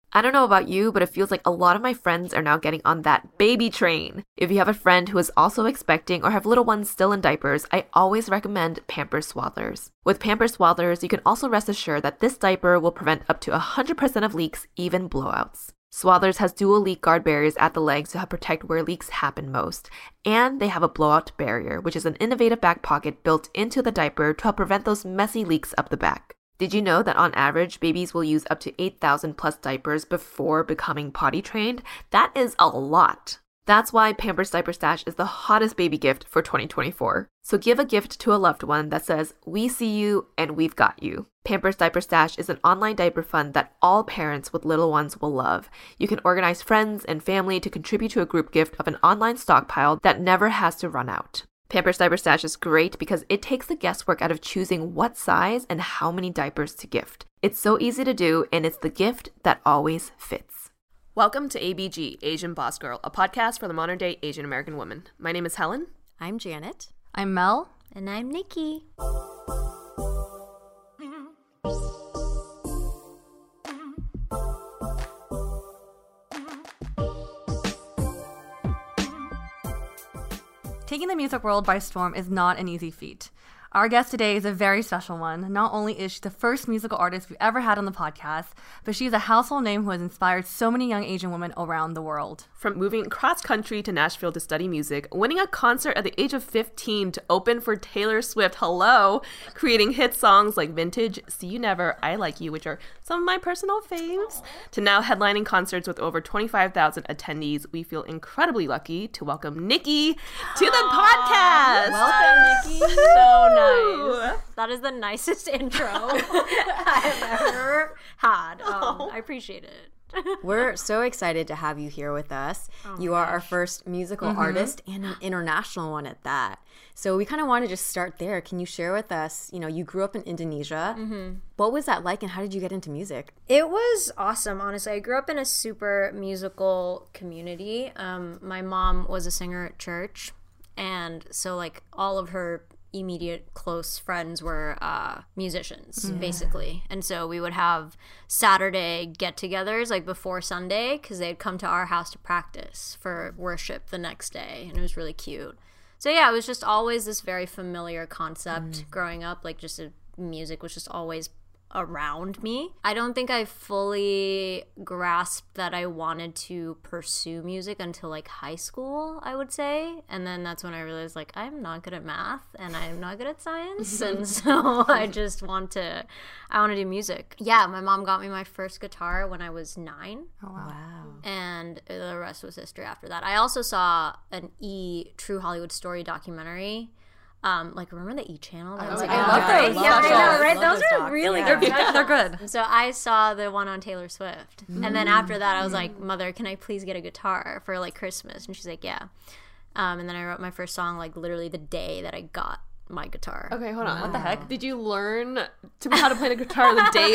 I don't know about you, but it feels like a lot of my friends are now getting on that baby train. If you have a friend who is also expecting or have little ones still in diapers, I always recommend Pampers Swaddlers. With Pampers Swaddlers, you can also rest assured that this diaper will prevent up to 100% of leaks, even blowouts. Swaddlers has dual leak guard barriers at the legs to help protect where leaks happen most. And they have a blowout barrier, which is an innovative back pocket built into the diaper to help prevent those messy leaks up the back. Did you know that on average, babies will use up to 8,000 plus diapers before becoming potty trained? That is a lot. That's why Pampers Diaper Stash is the hottest baby gift for 2024. So give a gift to a loved one that says, "We see you and we've got you." Pampers Diaper Stash is an online diaper fund that all parents with little ones will love. You can organize friends and family to contribute to a group gift of an online stockpile that never has to run out. Pampers Diaper Stash is great because it takes the guesswork out of choosing what size and how many diapers to gift. It's so easy to do, and it's the gift that always fits. Welcome to ABG, Asian Boss Girl, a podcast for the modern-day Asian American woman. My name is Helen. I'm Janet. I'm Mel. And I'm Nikki. Taking the music world by storm is not an easy feat. Our guest today is a very special one. Not only is she the first musical artist we've ever had on the podcast, but she's a household name who has inspired so many young Asian women around the world. From moving cross country to Nashville to study music, winning a concert at the age of 15 to open for Taylor Swift, creating hit songs like Vintage, See You Never, I Like You, which are some of my personal faves, to now headlining concerts with over 25,000 attendees, we feel incredibly lucky to welcome Nikki to the podcast. Welcome, Nikki. So nice. That is the nicest intro I have ever had. I appreciate it. We're so excited to have you here with us. You are our first musical artist and an international one at that. So we kind of want to just start there. Can you share with us, you grew up in Indonesia. What was that like and how did you get into music? It was awesome, honestly. I grew up in a super musical community. My mom was a singer at church. And so like all of her immediate close friends were musicians, basically. And so we would have Saturday get-togethers like before Sunday because they'd come to our house to practice for worship the next day, and it was really cute. So yeah, it was just always this very familiar concept growing up, like just music was just always around me. I don't think I fully grasped that I wanted to pursue music until like high school, I would say. And then that's when I realized like I'm not good at math and I'm not good at science. And so I want to do music. Yeah, my mom got me my first guitar when I was 9. Oh, wow. And the rest was history after that. I also saw an True Hollywood Story documentary. Remember the E! Channel? That was I love those. Yeah, I know, right? Those are really good. They're good. So I saw the one on Taylor Swift. And then after that, I was like, Mother, can I please get a guitar for, like, Christmas? And she's like, yeah. And then I wrote my first song, like, literally the day that I got my guitar. Okay, hold on. What the heck? Did you learn how to play the guitar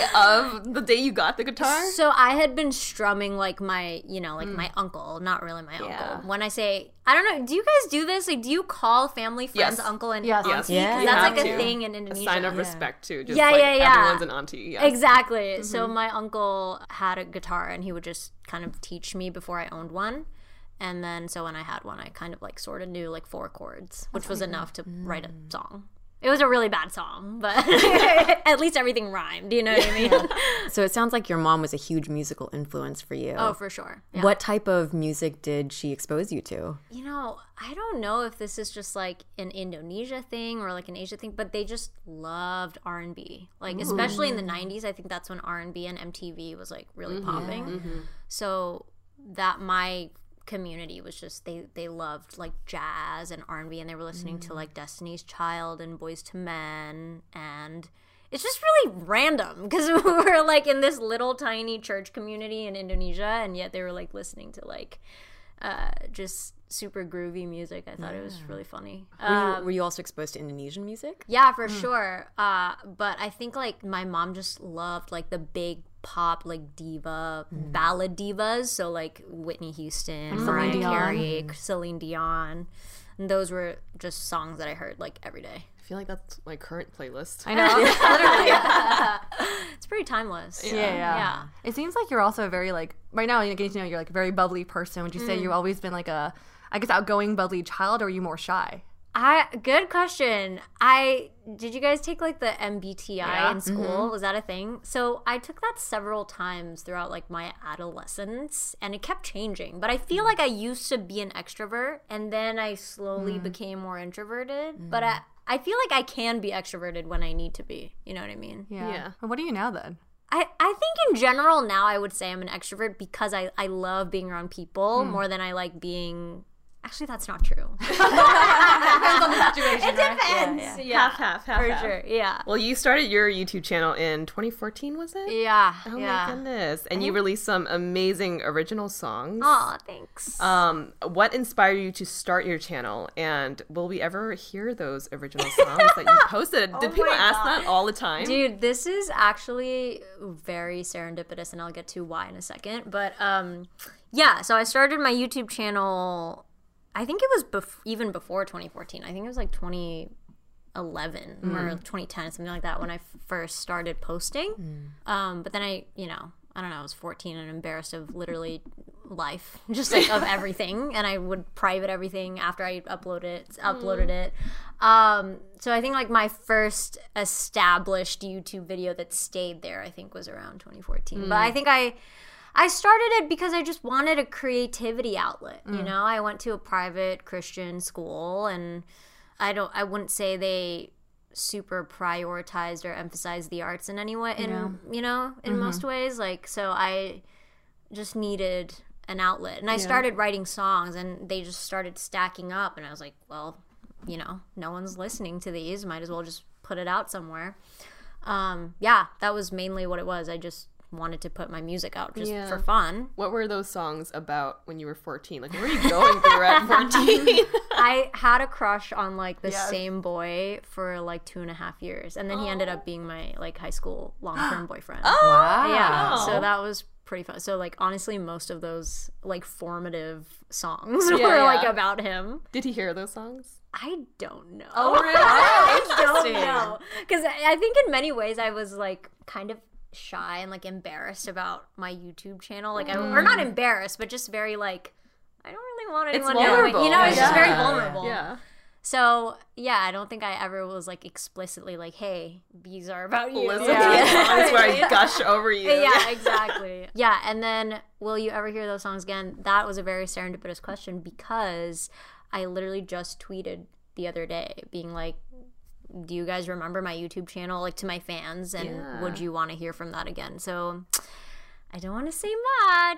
the day you got the guitar? So I had been strumming like my, my uncle, not really my uncle. When I say, I don't know, do you guys do this? Like, do you call family friends uncle and auntie? Yes. Yeah. That's like a thing in Indonesia. A sign of respect too. Just yeah. Everyone's an auntie. Yes. Exactly. So my uncle had a guitar and he would just kind of teach me before I owned one. And then, so when I had one, I kind of like sort of knew like 4 chords, which was enough to write a song. It was a really bad song, but at least everything rhymed. Do you know what I mean? So it sounds like your mom was a huge musical influence for you. Oh, for sure. Yeah. What type of music did she expose you to? I don't know if this is just like an Indonesia thing or like an Asia thing, but they just loved R&B. Like, especially in the 90s, I think that's when R&B and MTV was like really popping. So that my community was just they loved like jazz and R&B, and they were listening to like Destiny's Child and Boyz II Men, and it's just really random because we were like in this little tiny church community in Indonesia, and yet they were like listening to like just super groovy music. I thought it was really funny. Were you also exposed to Indonesian music? Yeah, for sure. But I think like my mom just loved like the big pop like diva ballad divas, so like Whitney Houston, Mariah Carey, Celine Dion, and those were just songs that I heard like every day. I feel like that's my current playlist. I know. Literally. It's pretty timeless. Yeah. It seems like you're also a very, like, right now, getting to know you're, like, a very bubbly person. Would you say you've always been, like, a, I guess, outgoing, bubbly child, or are you more shy? Good question. Did you guys take like the MBTI in school? Was that a thing? So I took that several times throughout like my adolescence, and it kept changing. But I feel like I used to be an extrovert, and then I slowly became more introverted. But I feel like I can be extroverted when I need to be. You know what I mean? Yeah. Well, what are you now then? I think in general now I would say I'm an extrovert because I love being around people more than I like being. Actually, that's not true. It depends on the situation. It depends. Yeah. Half. For sure. Yeah. Well, you started your YouTube channel in 2014, was it? Yeah. Oh my goodness. And you released some amazing original songs. Oh, thanks. What inspired you to start your channel? And will we ever hear those original songs that you posted? Did people ask that all the time? Dude, this is actually very serendipitous, and I'll get to why in a second. But yeah, so I started my YouTube channel, I think it was even before 2014. I think it was like 2011 or 2010, something like that, when I first started posting. But then I don't know, I was 14 and embarrassed of literally life, just like of everything. And I would private everything after I uploaded it. So I think like my first established YouTube video that stayed there, I think was around 2014. But I think I started it because I just wanted a creativity outlet. You know, I went to a private Christian school, and I wouldn't say they super prioritized or emphasized the arts in any way, in most ways. Like, so I just needed an outlet, and I started writing songs, and they just started stacking up, and I was like, well, no one's listening to these, might as well just put it out somewhere. That was mainly what it was. I just wanted to put my music out just for fun. What were those songs about when you were 14? Like, what were you going through at 14? I had a crush on like the same boy for like 2.5 years, and then he ended up being my like high school long-term boyfriend. Wow. Yeah, so that was pretty fun. So like honestly, most of those like formative songs were like about him. Did he hear those songs? I don't know. Oh, really? I don't know, because I think in many ways I was like kind of shy and like embarrassed about my YouTube channel, like or not embarrassed, but just very like, I don't really want anyone knowing. It's just very vulnerable. Yeah. So I don't think I ever was like explicitly like, hey, these are about you. Listen to these songs where I gush over you. Yeah, exactly. Yeah, and then will you ever hear those songs again? That was a very serendipitous question, because I literally just tweeted the other day being like, do you guys remember my YouTube channel, like, to my fans, and would you want to hear from that again? So I don't want to say much.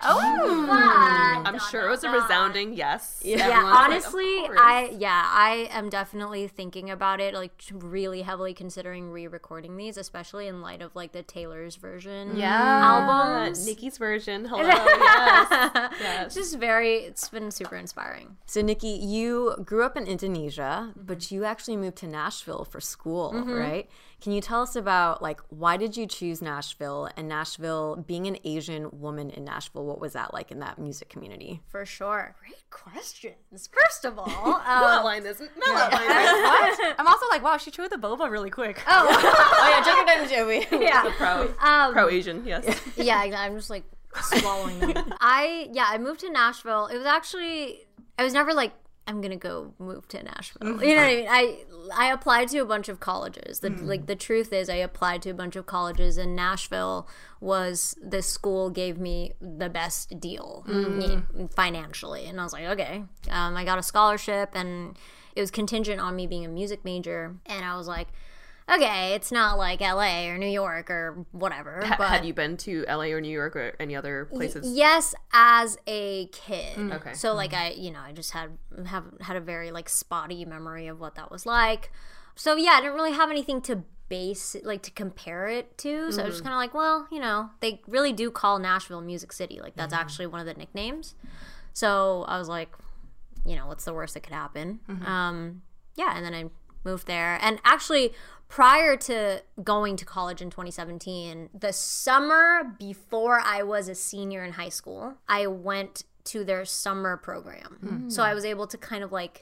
I'm sure it was a resounding yes. Yeah, honestly, like, I am definitely thinking about it, like really heavily considering re-recording these, especially in light of like the Taylor's version albums. Nikki's version. Hello. Yes. It's been super inspiring. So Nikki, you grew up in Indonesia, but you actually moved to Nashville for school, right? Can you tell us about like, why did you choose Nashville, and Nashville, being an Asian woman in Nashville, what was that like in that music community? For sure. Great questions. First of all, outline this. What? I'm also like, wow, she chewed the boba really quick. Oh yeah, check your time, Joey. The pro-Asian, yes. Yeah, exactly. I'm just like swallowing them. I moved to Nashville. It was actually, I was never like, I'm gonna go move to Nashville. You know what I mean? I applied to a bunch of colleges. The truth is, I applied to a bunch of colleges, and Nashville was the school gave me the best deal financially, and I was like, okay. I got a scholarship, and it was contingent on me being a music major, and I was like, okay, it's not like LA or New York or whatever. But had you been to LA or New York or any other places? Yes, as a kid. Okay. So like I just had a very like spotty memory of what that was like. So yeah, I didn't really have anything to base like to compare it to. So I was just kind of like, well, they really do call Nashville Music City. Like that's actually one of the nicknames. So I was like, what's the worst that could happen? And then I moved there. And actually, prior to going to college in 2017, the summer before I was a senior in high school, I went to their summer program. So I was able to kind of like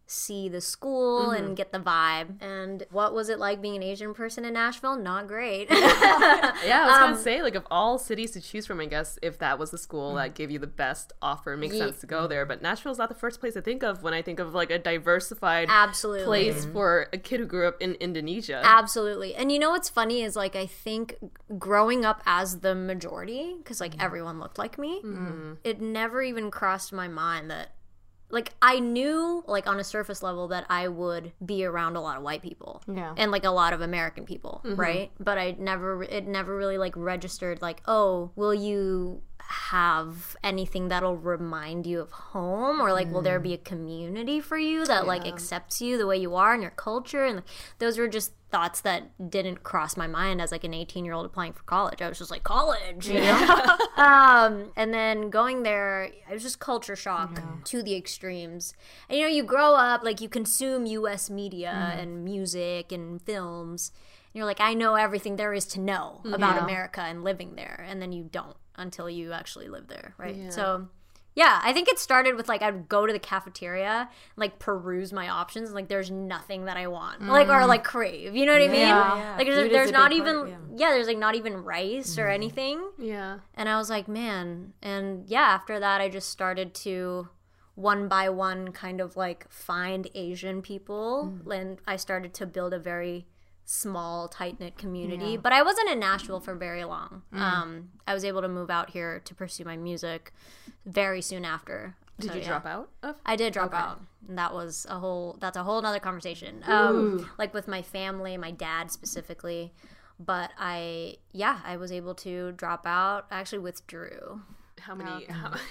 see the school and get the vibe. And what was it like being an Asian person in Nashville? Not great. Yeah, I was gonna say, like, of all cities to choose from, I guess if that was the school that gave you the best offer, it makes sense to go there. But Nashville's not the first place I think of when I think of like a diversified Absolutely. place for a kid who grew up in Indonesia. Absolutely. And you know what's funny is like I think growing up as the majority, because like everyone looked like me, it never even crossed my mind that like I knew like on a surface level that I would be around a lot of white people and like a lot of American people, right? But it never really like registered like, oh, will you have anything that'll remind you of home, or like will there be a community for you that like accepts you the way you are and your culture? And like, those were just thoughts that didn't cross my mind as like an 18-year-old applying for college. I was just like, college, you know? And then going there, it was just culture shock to the extremes. And you know, you grow up, like you consume US media and music and films, and you're like, I know everything there is to know about America and living there, and then you don't until you actually live there, right? So yeah, I think it started with like I'd go to the cafeteria, like peruse my options, and like there's nothing that I want, like or like crave. You know what I mean? Like there's not even there's like not even rice or anything. Yeah. And I was like, man, and yeah, after that I just started to one by one kind of like find Asian people, and I started to build a very small tight-knit community. But I wasn't in Nashville for very long. I was able to move out here to pursue my music very soon after. Did you drop out of? I did drop out, and that's a whole nother conversation. Like with my family, my dad specifically. But I was able to drop out. I actually withdrew. How many?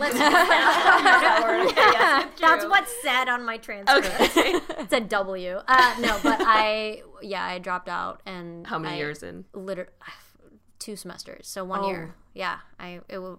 That's what's said on my transcript. Okay. It's a W. No, but I dropped out. And how many years in? Literally 2 semesters, so 1 year. Yeah, I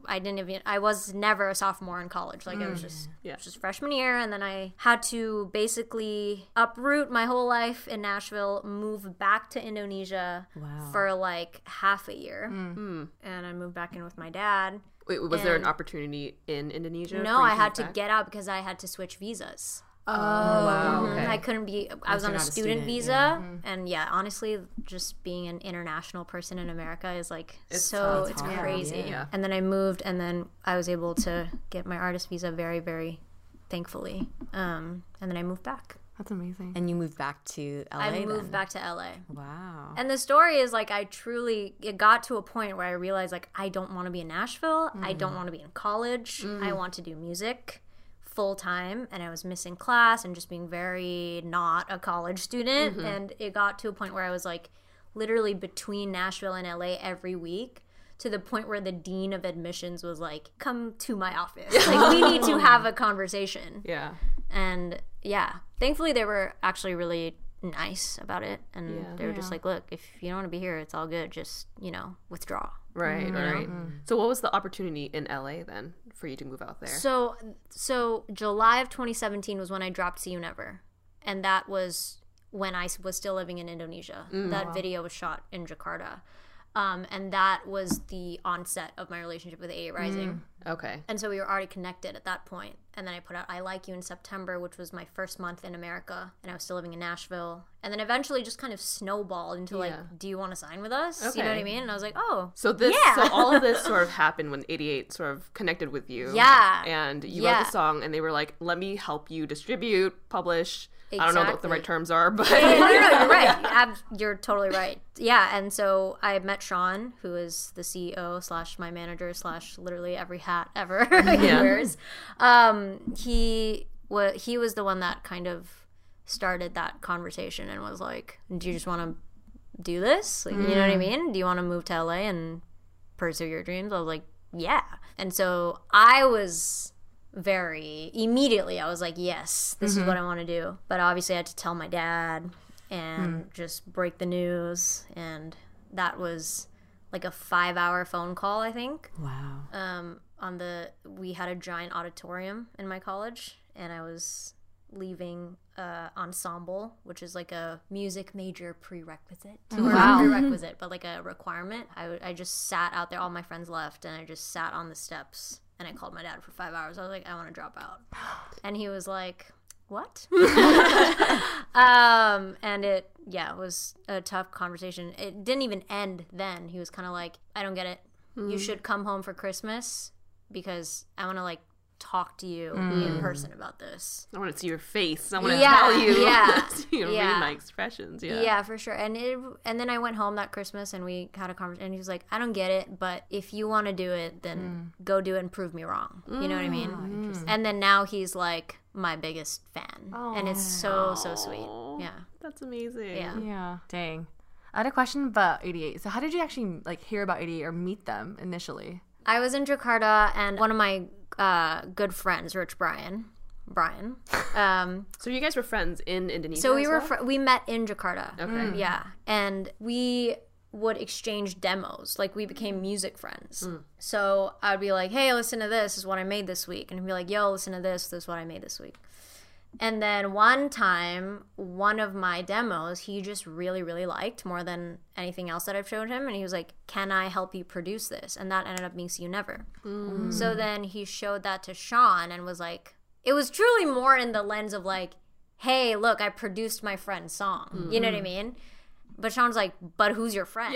was never a sophomore in college. Like it was just freshman year, and then I had to basically uproot my whole life in Nashville, move back to Indonesia for like half a year, and I moved back in with my dad. Wait, was there an opportunity in Indonesia? No, I had to get out because I had to switch visas. Oh, wow. Okay. I couldn't be, I was on a student visa. And yeah, honestly, just being an international person in America is like, it's crazy. Yeah. And then I moved, and then I was able to get my artist visa very, very thankfully. And then I moved back. That's amazing. And you moved back to LA I moved back to LA. Wow. And the story is like it got to a point where I realized like I don't want to be in Nashville. I don't want to be in college. I want to do music full time, and I was missing class and just being very not a college student. And it got to a point where I was like literally between Nashville and LA every week, to the point where the dean of admissions was like, come to my office. Like, we need to have a conversation. Yeah. And yeah, thankfully they were actually really nice about it. And they were just like, look, if you don't want to be here, it's all good. Just, withdraw. Right, right. So what was the opportunity in LA then for you to move out there? So July of 2017 was when I dropped See You Never. And that was when I was still living in Indonesia. That video was shot in Jakarta. And that was the onset of my relationship with 88 Rising. Okay. And so we were already connected at that point. And then I put out I Like You in September, which was my first month in America. And I was still living in Nashville. And then eventually just kind of snowballed into like, do you want to sign with us? Okay. You know what I mean? And I was like, oh. So all of this sort of happened when 88 sort of connected with you. Yeah. And you wrote the song, and they were like, let me help you distribute, publish. Exactly. I don't know what the right terms are, but no, you're right. You're totally right. Yeah, and so I met Sean, who is the CEO / my manager / literally every hat ever he wears. He was the one that kind of started that conversation and was like, "Do you just want to do this? Like, you know what I mean? Do you want to move to LA and pursue your dreams?" I was like, "Yeah." And so I was immediately I was like, yes, this is what I want to do. But obviously I had to tell my dad and just break the news, and that was like a 5-hour phone call, I think. Wow. We had a giant auditorium in my college, and I was leaving ensemble, which is like a music major prerequisite. Or not prerequisite, but like a requirement. I just sat out there, all my friends left, and I just sat on the steps. And I called my dad for 5 hours. I was like, I want to drop out. And he was like, what? And it was a tough conversation. It didn't even end then. He was kind of like, I don't get it. You should come home for Christmas because I want to like talk to you in person about this. I want to see your face. I want to tell you. Read my expressions. Yeah, for sure. And then I went home that Christmas and we had a conversation. And he was like, I don't get it, but if you want to do it, then go do it and prove me wrong. You know what I mean? And then now he's like my biggest fan, and it's so sweet. Yeah, that's amazing. Yeah. Dang. I had a question about 88. So how did you actually like hear about 88 or meet them initially? I was in Jakarta, and one of my good friends, Rich Brian. So you guys were friends in Indonesia? So we met in Jakarta. Okay. Yeah, and we would exchange demos. Like, we became music friends. So I'd be like, hey, listen to this. This is what I made this week. And he'd be like, yo, listen to this. This is what I made this week. And then one time, one of my demos, he just really, really liked more than anything else that I've showed him. And he was like, can I help you produce this? And that ended up being See You Never. So then he showed that to Sean and was like, it was truly more in the lens of like, hey, look, I produced my friend's song. You know what I mean? But Sean's like, but who's your friend?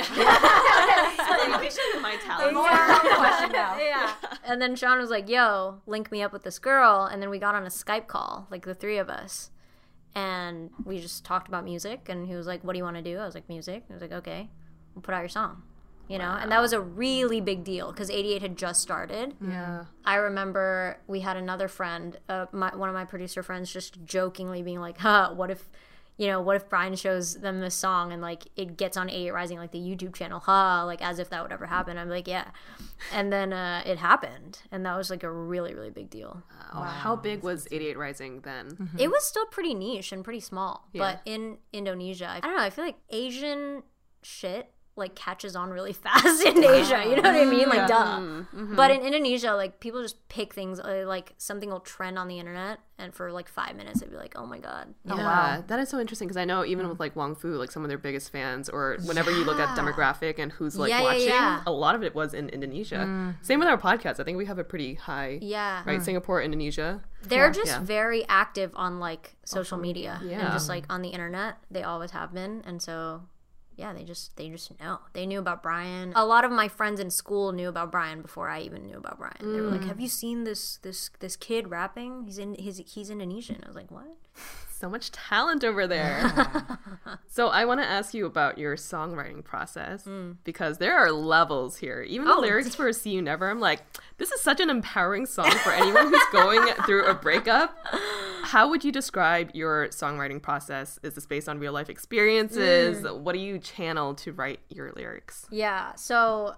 My talent. Question now. Yeah. And then Sean was like, yo, link me up with this girl. And then we got on a Skype call, like the three of us. And we just talked about music. And he was like, what do you want to do? I was like, music. I was like, okay, we'll put out your song. You know? And that was a really big deal because 88 had just started. Yeah. I remember we had another friend, one of my producer friends, just jokingly being like, what if Brian shows them this song and like it gets on 88 Rising, like the YouTube channel, like as if that would ever happen. I'm like, yeah. And then it happened, and that was like a really, really big deal. Wow. How big was 88 Rising then? It was still pretty niche and pretty small, but in Indonesia, I don't know, I feel like Asian shit like catches on really fast in Asia, you know what I mean? Like, duh. But in Indonesia, like, people just pick things, like something will trend on the internet, and for like 5 minutes they'd be like, oh my god. Yeah, wow. That is so interesting because I know even with like Wong Fu, like some of their biggest fans, or whenever you look at demographic and who's like watching, a lot of it was in Indonesia. Same with our podcast. I think we have a pretty high, right? Singapore, Indonesia. They're just very active on like social media and just like on the internet. They always have been, and so yeah, they just know. They knew about Brian. A lot of my friends in school knew about Brian before I even knew about Brian. They were like, "Have you seen this kid rapping? He's Indonesian." I was like, "What?" So much talent over there. So I want to ask you about your songwriting process because there are levels here. Even the lyrics for See You Never, I'm like, this is such an empowering song for anyone who's going through a breakup. How would you describe your songwriting process? Is this based on real life experiences? What do you channel to write your lyrics? Yeah. So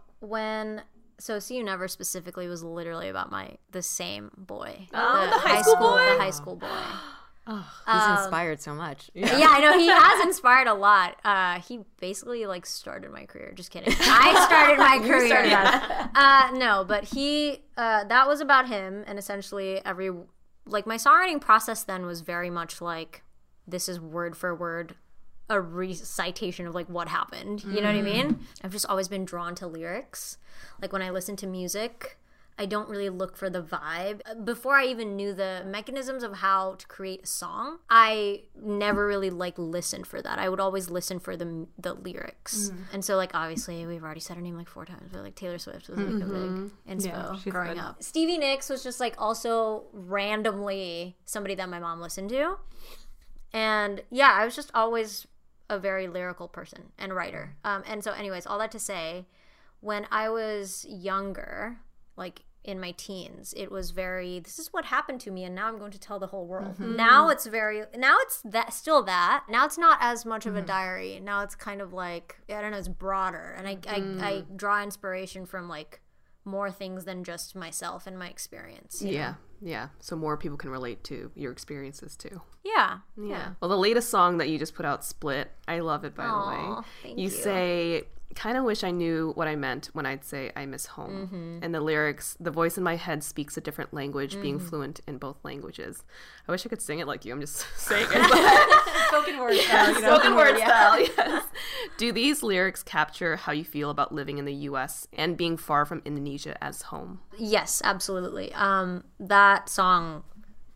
See You Never specifically was literally about the same boy. The high school boy? The high school boy. He's inspired so much. Yeah, I know. He has inspired a lot. He basically like started my career. Just kidding. I started my career. No, but he that was about him, and essentially my songwriting process then was very much like, this is word for word a recitation of like what happened. You know what I mean? I've just always been drawn to lyrics. Like when I listen to music, I don't really look for the vibe. Before I even knew the mechanisms of how to create a song, I never really like listened for that. I would always listen for the lyrics. And so like obviously we've already said her name like 4 times, but like Taylor Swift was like a big inspo growing up. Stevie Nicks was just like also randomly somebody that my mom listened to. And yeah, I was just always a very lyrical person and writer. And so anyways, all that to say, when I was younger, like in my teens, it was very, this is what happened to me and now I'm going to tell the whole world. Now it's still that. Now it's not as much of a diary. Now it's kind of like, I don't know, it's broader. And I draw inspiration from like more things than just myself and my experience. You know? Yeah. So more people can relate to your experiences too. Yeah. Well, the latest song that you just put out, Split, I love it, by the way. Thank you. Say, kind of wish I knew what I meant when I'd say I miss home. And the lyrics, the voice in my head speaks a different language, being fluent in both languages. I wish I could sing it like you. I'm just saying it. Spoken word style. Spoken word style, yes. Do these lyrics capture how you feel about living in the U.S. and being far from Indonesia as home? Yes, absolutely. That song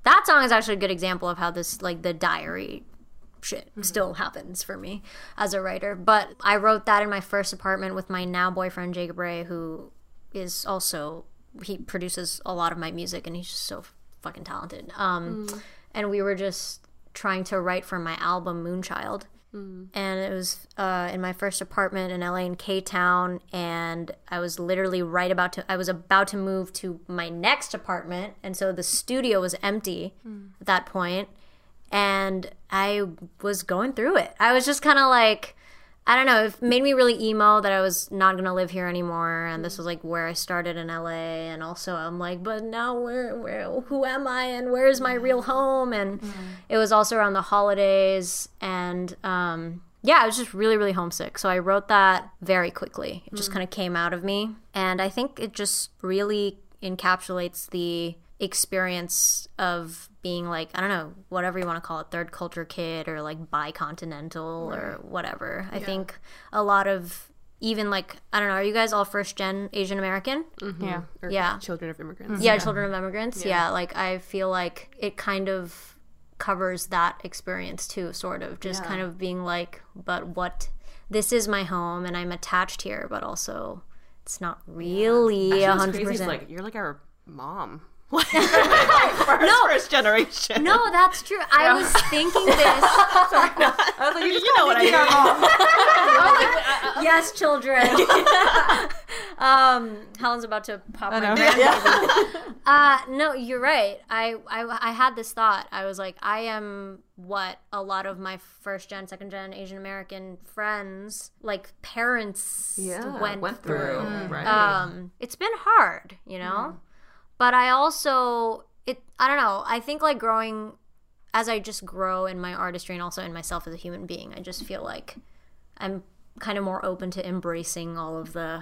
that song is actually a good example of how this, like, the diary shit still happens for me as a writer. But I wrote that in my first apartment with my now boyfriend, Jacob Ray, who is also, he produces a lot of my music, and he's just so fucking talented. And we were just trying to write for my album Moonchild. And it was in my first apartment in LA in K-Town, and I was literally I was about to move to my next apartment, and so the studio was empty at that point, and I was going through it. I was just kind of like, I don't know, it made me really emo that I was not going to live here anymore, and this was like where I started in LA, and also I'm like, but now who am I, and where is my real home? And it was also around the holidays, and yeah, I was just really, really homesick. So I wrote that very quickly. It just kind of came out of me, and I think it just really encapsulates the experience of being like, I don't know, whatever you want to call it, third culture kid, or like bicontinental, or whatever. I think a lot of, even like, I don't know, are you guys all first gen Asian American? Yeah. Or Yeah. children of immigrants. Yeah, children of immigrants. Yeah, like I feel like it kind of covers that experience too, sort of just kind of being like, but this is my home and I'm attached here, but also it's not really 100%. Crazy. It's like, you're like our mom. First generation. No, that's true. I was thinking this. I was like, You know what I mean. Yes, children. Helen's about to pop my baby. No, you're right. I had this thought. I was like, I am what a lot of my first gen, second gen Asian American friends, like parents, went through. Right. It's been hard, you know? But I also, I don't know, I think like growing, as I just grow in my artistry and also in myself as a human being, I just feel like I'm kind of more open to embracing all of the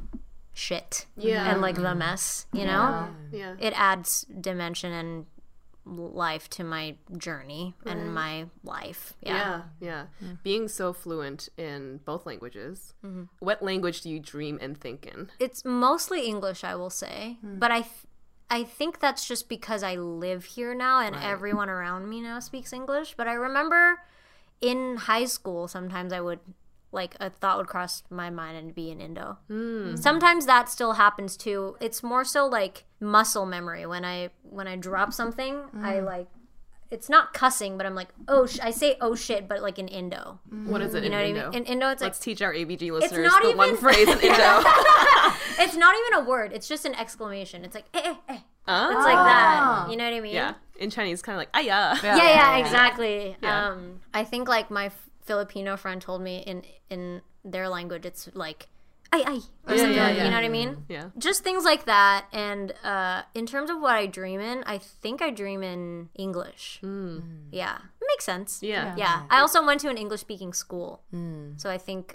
shit and like the mess, you know? Yeah. It adds dimension and life to my journey and my life. Yeah. Being so fluent in both languages, what language do you dream and think in? It's mostly English, I will say, but I think that's just because I live here now and everyone around me now speaks English. But I remember in high school, sometimes I would, like, a thought would cross my mind and be in Indo. Sometimes that still happens too. It's more so like muscle memory. When I drop something, I like, it's not cussing, but I'm like, I say oh shit, but like in Indo. What is it in You know Indo? what I mean? In Indo, it's Let's like, teach our ABG listeners not the one even- phrase in Indo. it's not even a word. It's just an exclamation. It's like, eh. It's like that. You know what I mean? Yeah. In Chinese, kind of like, aya. Yeah, exactly. Yeah. I think like my Filipino friend told me in their language, it's like, ay, or something. yeah. You know what I mean? Yeah. Just things like that. And in terms of what I dream in, I think I dream in English. Yeah. It makes sense. Yeah. Yeah. I also went to an English-speaking school. So I think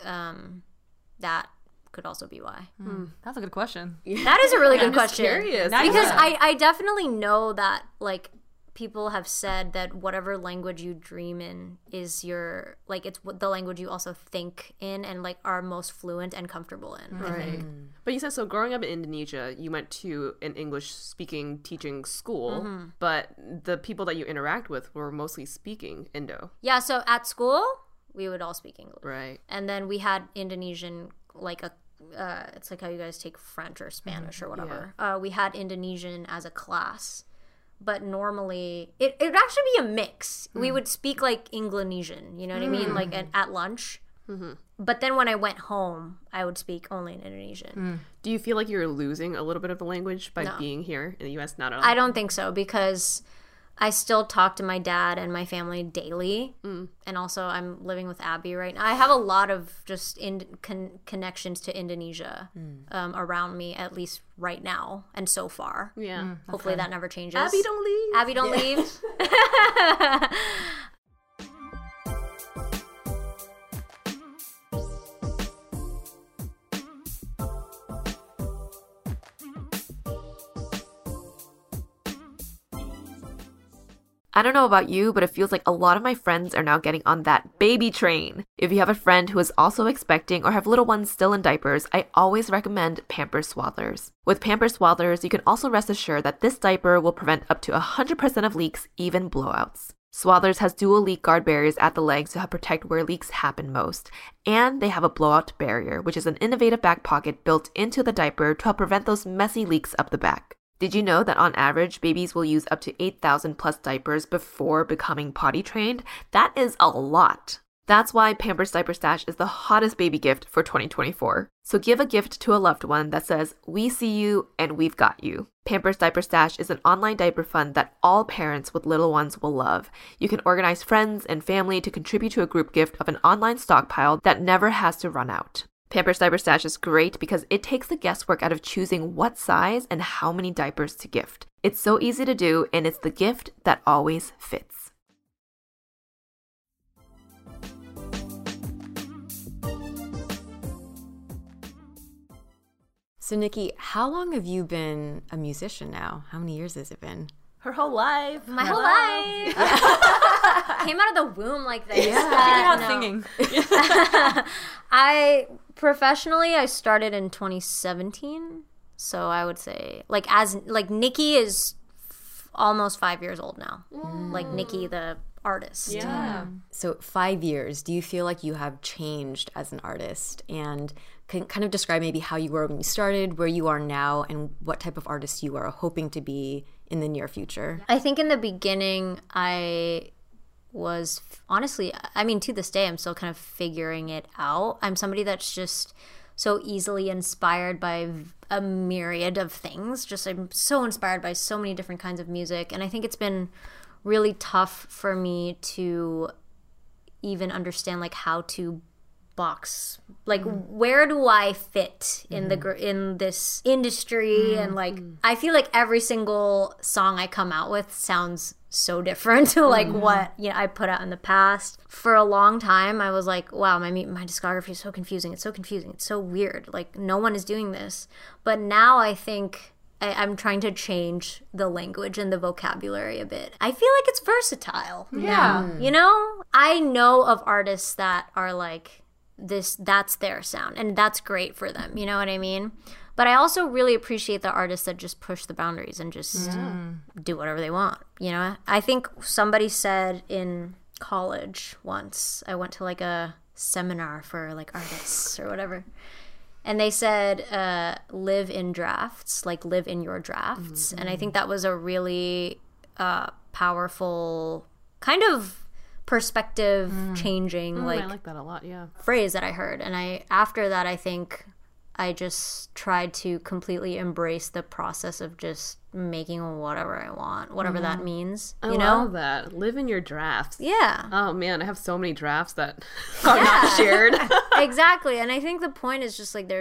that could also be why. That's a good question. That is a really good question. Curious. Because I definitely know that, like, people have said that whatever language you dream in is your, like, it's the language you also think in and, like, are most fluent and comfortable in, I think. But you said, so growing up in Indonesia, you went to an English-speaking teaching school, but the people that you interact with were mostly speaking Indo. Yeah, so at school, we would all speak English. Right. And then we had Indonesian, like, it's like how you guys take French or Spanish or whatever. We had Indonesian as a class. But normally, it would actually be a mix. We would speak, like, Inglanesian, you know what I mean? Like, at lunch. But then when I went home, I would speak only in Indonesian. Do you feel like you're losing a little bit of the language by being here in the U.S.? Not at all. I don't think so, because I still talk to my dad and my family daily. And also, I'm living with Abby right now. I have a lot of just connections to Indonesia around me, at least right now and so far. Yeah. Hopefully that never changes. Abby, don't leave. Abby, don't leave. I don't know about you, but it feels like a lot of my friends are now getting on that baby train. If you have a friend who is also expecting or have little ones still in diapers, I always recommend Pampers Swaddlers. With Pampers Swaddlers, you can also rest assured that this diaper will prevent up to 100% of leaks, even blowouts. Swaddlers has dual leak guard barriers at the legs to help protect where leaks happen most. And they have a blowout barrier, which is an innovative back pocket built into the diaper to help prevent those messy leaks up the back. Did you know that on average, babies will use up to 8,000 plus diapers before becoming potty trained? That is a lot. That's why Pampers Diaper Stash is the hottest baby gift for 2024. So give a gift to a loved one that says, "We see you and we've got you." Pampers Diaper Stash is an online diaper fund that all parents with little ones will love. You can organize friends and family to contribute to a group gift of an online stockpile that never has to run out. Pampers Diaper Stash is great because it takes the guesswork out of choosing what size and how many diapers to gift. It's so easy to do, and it's the gift that always fits. So, Nikki, how long have you been a musician now? How many years has it been? Her whole life. My whole life. Came out of the womb like this. Out singing. I started in 2017. So I would say Nikki is almost 5 years old now. Like Nikki the artist. Yeah. So 5 years, do you feel like you have changed as an artist? And can kind of describe maybe how you were when you started, where you are now, and what type of artist you are hoping to be in the near future? I think in the beginning, I was honestly, to this day, I'm still kind of figuring it out. I'm somebody that's just so easily inspired by a myriad of things. I'm so inspired by so many different kinds of music. And I think it's been really tough for me to even understand how to box, where do I fit in in this industry, and I feel like every single song I come out with sounds so different to what I put out in the past. For a long time I was like, wow, my discography is so confusing, it's so weird, no one is doing this. But now I think I'm trying to change the language and the vocabulary a bit. I feel like it's versatile. Yeah. I know of artists that are that's their sound, and that's great for them, you know what I mean? But I also really appreciate the artists that just push the boundaries and just do whatever they want, I think somebody said in college once, I went to a seminar for artists or whatever, and they said live in drafts, live in your drafts. And I think that was a really powerful kind of perspective changing I like that a lot. Yeah. phrase that I heard. And after that, I think I just tried to completely embrace the process of just making whatever I want, whatever that means. I love that. Live in your drafts. Yeah. Oh man, I have so many drafts that are not shared. Exactly. And I think the point is just there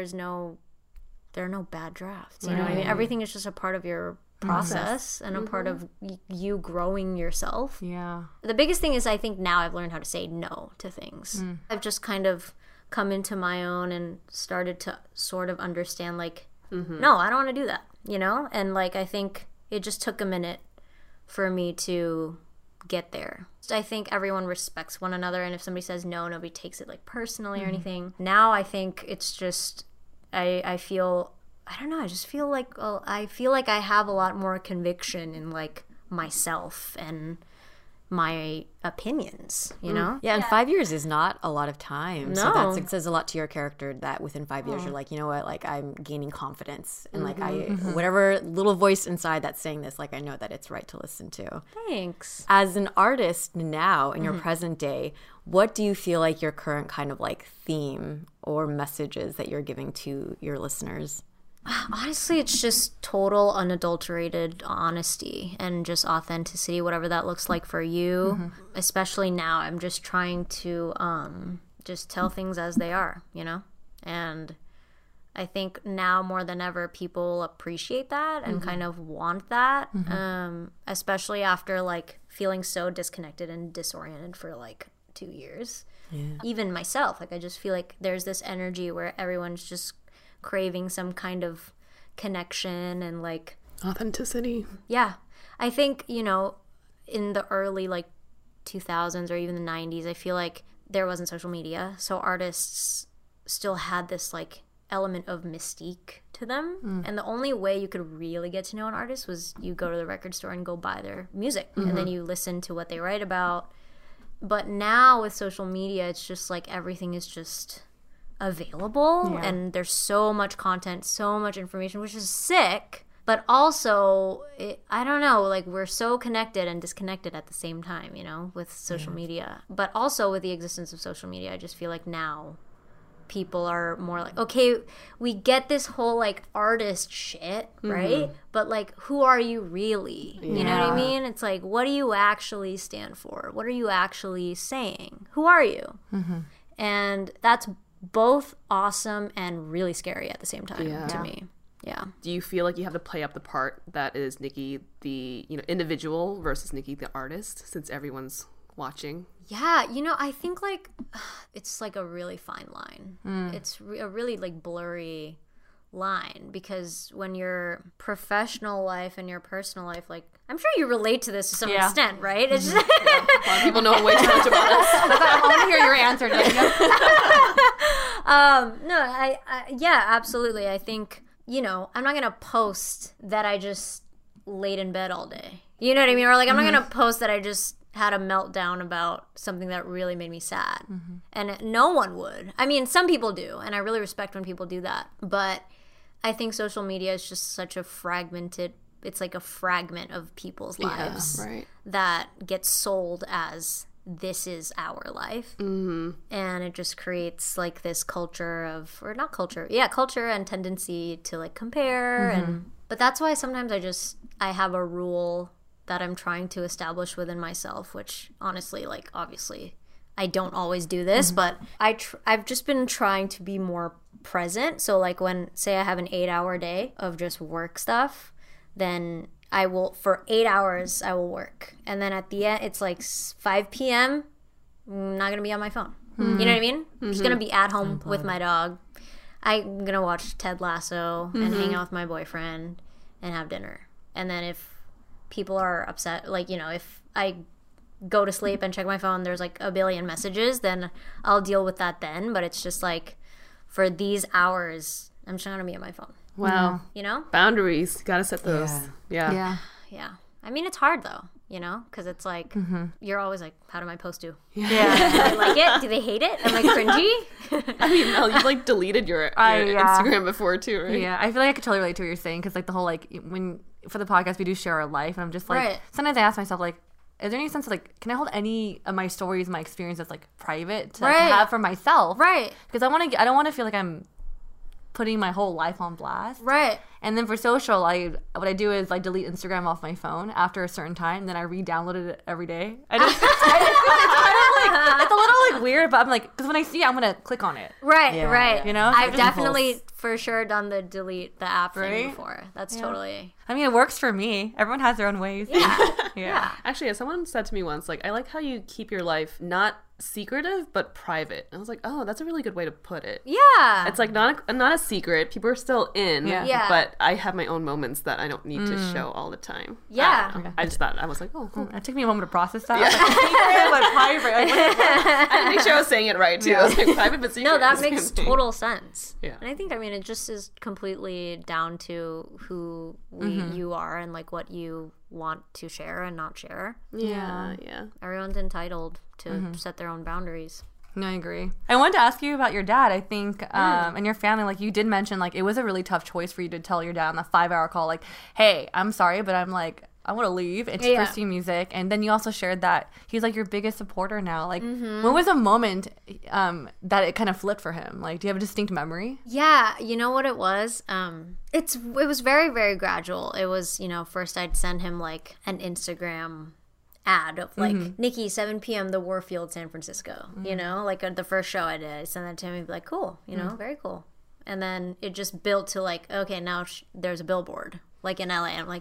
are no bad drafts. You know what I mean? Everything is just a part of your process and a part of you growing yourself. Yeah. The biggest thing is I think now I've learned how to say no to things. I've just kind of come into my own and started to sort of understand no, I don't want to do that, And I think it just took a minute for me to get there. I think everyone respects one another, and if somebody says no, nobody takes it personally or anything. Now I think it's just I feel, I don't know, I just feel I feel like I have a lot more conviction in myself and my opinions, Yeah, and 5 years is not a lot of time. No. So it says a lot to your character that within 5 years you're you know what, I'm gaining confidence. And whatever little voice inside that's saying this, I know that it's right to listen to. Thanks. As an artist now in your present day, what do you feel like your current kind of theme or messages that you're giving to your listeners? Honestly, it's just total unadulterated honesty and just authenticity, whatever that looks like for you. Especially now, I'm just trying to just tell things as they are, And I think now more than ever, people appreciate that and kind of want that, especially after feeling so disconnected and disoriented for 2 years. Yeah. Even myself, I just feel like there's this energy where everyone's just craving some kind of connection and authenticity. Yeah. I think, in the early like 2000s or even the 90s, I feel like there wasn't social media, so artists still had this like element of mystique to them, and the only way you could really get to know an artist was you go to the record store and go buy their music, and then you listen to what they write about. But now with social media, it's just like everything is just available, and there's so much content, so much information, which is sick. But also, I don't know, like we're so connected and disconnected at the same time, you know, with social media. But also with the existence of social media, I just feel like now people are more like, okay, we get this whole like artist shit, right? But like, who are you really? You know what I mean? It's like, what do you actually stand for? What are you actually saying? Who are you? And that's both awesome and really scary at the same time to me. Yeah. Do you feel like you have to play up the part that is Nicki, the individual, versus Nicki, the artist, since everyone's watching? Yeah, I think like it's like a really fine line. It's a really like blurry line, because when your professional life and your personal life, like I'm sure you relate to this to some extent, right? It's just A lot of people know way too much about us. I want to hear your answer, No, yeah, absolutely. I think, I'm not going to post that I just laid in bed all day. You know what I mean? Or like, I'm not going to post that I just had a meltdown about something that really made me sad. And no one would. I mean, some people do, and I really respect when people do that. But I think social media is just such a it's like a fragment of people's lives that gets sold as this is our life. And it just creates like this culture and tendency to like compare. But that's why sometimes I have a rule that I'm trying to establish within myself, which honestly, like obviously I don't always do this, but I've just been trying to be more present. So like when, say I have an 8-hour day of just work stuff, then I will, for 8 hours, I will work. And then at the end, it's like 5 p.m., I'm not going to be on my phone. You know what I mean? I'm just going to be at home with my dog. I'm going to watch Ted Lasso and hang out with my boyfriend and have dinner. And then if people are upset, like, if I go to sleep and check my phone, there's like a billion messages, then I'll deal with that then. But it's just like, for these hours, I'm just not going to be on my phone. Wow. Boundaries. Gotta set those. Yeah. I mean, it's hard though, because it's like, you're always like, how do my post do? Yeah. Do they like it? Do they hate it? Am I cringy? I mean, Mel, you like deleted your Instagram before too, right? Yeah, I feel like I could totally relate to what you're saying, because like the whole like, when for the podcast we do share our life, and I'm just like, sometimes I ask myself like, is there any sense of like, can I hold any of my stories, my experiences like private to have for myself? Right. Because I don't want to feel like I'm putting my whole life on blast. Right. And then for social, what I do is I delete Instagram off my phone after a certain time, and then I re-download it every day. It's a little like weird, but I'm like, because when I see it, I'm gonna click on it. Right. I've So definitely for sure done the delete the app thing before. That's totally. I mean, it works for me. Everyone has their own ways. Yeah. Actually, someone said to me once, like, I like how you keep your life not secretive but private. And I was like, oh, that's a really good way to put it. Yeah. It's like not a secret. People are still in. Yeah. But I have my own moments that I don't need to show all the time. Yeah. I just thought, I was like, oh, cool. It took me a moment to process that. Like, private. I didn't make sure I was saying it right too. I was like, private but secret. No, that makes total sense. Yeah. And I think, it just is completely down to who you are and like what you want to share and not share. Yeah. Everyone's entitled to set their own boundaries. No, I agree. I wanted to ask you about your dad. I think, and your family, like you did mention, like it was a really tough choice for you to tell your dad on the 5-hour call, like, hey, I'm sorry, but I'm like, I want to leave and to pursue music. And then you also shared that he's like your biggest supporter now. Like, when was a moment that it kind of flipped for him? Like, do you have a distinct memory? Yeah, you know what it was? It was very, very gradual. It was, first I'd send him like an Instagram ad of like, Nicki, 7 p.m. the Warfield, San Francisco. Like the first show I did, I sent that to him. He'd be like, cool, very cool. And then it just built to like, okay, now there's a billboard like in LA. I'm like,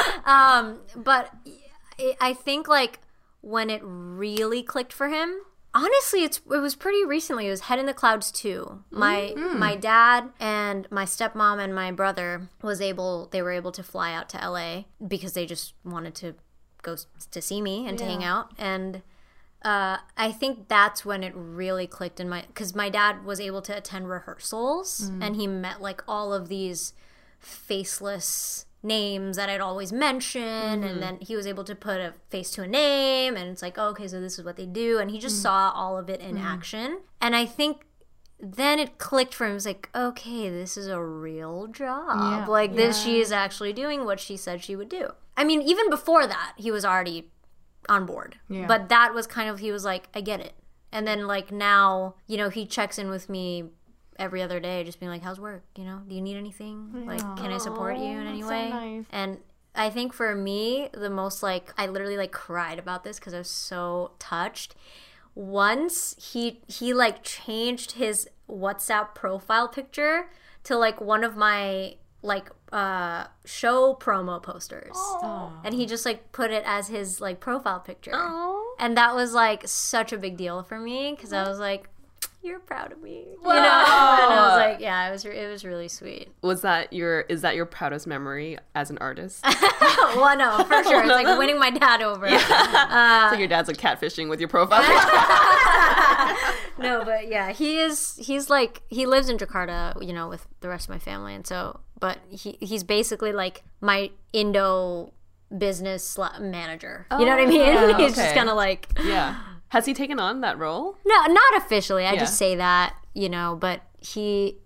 but I think like when it really clicked for him Honestly, it was pretty recently. It was Head in the Clouds 2. My dad and my stepmom and my brother they were able to fly out to LA because they just wanted to go to see me and to hang out. And I think that's when it really clicked because my dad was able to attend rehearsals and he met like all of these faceless names that I'd always mention, and then he was able to put a face to a name, and it's like, oh, okay, so this is what they do, and he just saw all of it in action. And I think then it clicked for him. It was like, okay, this is a real job. She is actually doing what she said she would do. I mean, even before that, he was already on board. Yeah. But that was kind of, he was like, I get it. And then like now, you know, he checks in with me every other day, just being like, how's work? You know, do you need anything? Like, can I support you in any way? So nice. And I think for me, the most like, I literally like cried about this because I was so touched. Once he like changed his WhatsApp profile picture to like one of my like show promo posters. And he just like put it as his like profile picture. And that was like such a big deal for me because I was like, you're proud of me, you know? And I was like, yeah, it was really sweet. Is that your proudest memory as an artist? Well, no, for sure. It's like winning my dad over. Yeah. So your dad's like catfishing with your profile. No, but yeah, he's like, he lives in Jakarta, you know, with the rest of my family. And so, but he's basically like my Indo business manager. You know what I mean? Yeah, he's just kind of like, yeah. Has he taken on that role? No, not officially. I just say that, you know, but he's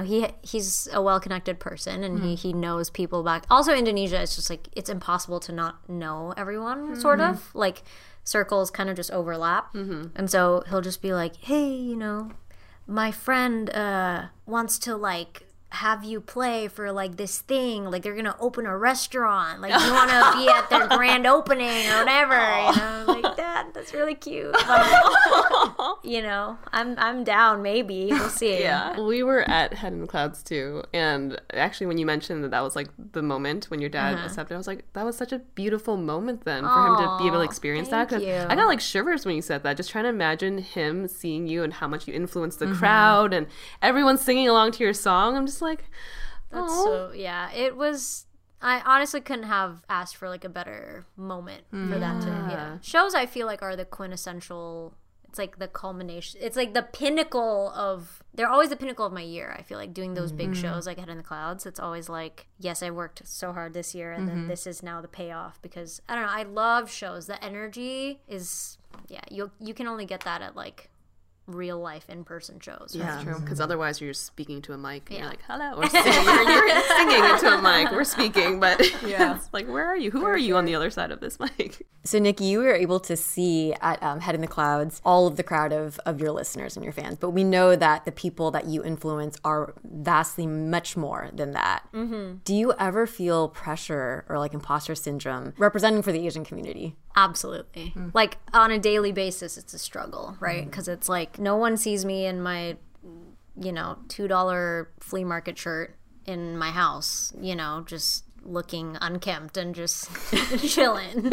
a well-connected person and he knows people back. Also, Indonesia, it's just like, it's impossible to not know everyone, sort of. Like, circles kind of just overlap. And so he'll just be like, hey, you know, my friend wants to, like, have you play for like this thing, like they're gonna open a restaurant, like you want to be at their grand opening or whatever. You know, like, Dad, that's really cute, but, you know, I'm down, maybe we'll see. Yeah, we were at Head in the Clouds too, and actually when you mentioned that was like the moment when your dad accepted, I was like, that was such a beautiful moment then for him to be able to experience that, because I got like shivers when you said that, just trying to imagine him seeing you and how much you influenced the crowd and everyone singing along to your song. I'm just like, that's so, yeah, it was, I honestly couldn't have asked for like a better moment for that to, shows I feel like are the quintessential, it's like the culmination, it's like the pinnacle of, they're always the pinnacle of my year. I feel like doing those big shows like Head in the Clouds, it's always like, yes, I worked so hard this year and then this is now the payoff, because I don't know, I love shows. The energy is, yeah, you can only get that at like real life in-person shows. Yeah, that's true. Because otherwise you're just speaking to a mic and you're like, hello, or you're singing into a mic. We're speaking, but it's like, where are you? Who are you on the other side of this mic? So Nikki, you were able to see at Head in the Clouds all of the crowd of your listeners and your fans, but we know that the people that you influence are vastly much more than that. Do you ever feel pressure or like imposter syndrome representing for the Asian community? Absolutely. Like on a daily basis, it's a struggle, right? Because it's like no one sees me in my, you know, $2 flea market shirt in my house, you know, just looking unkempt and just chilling.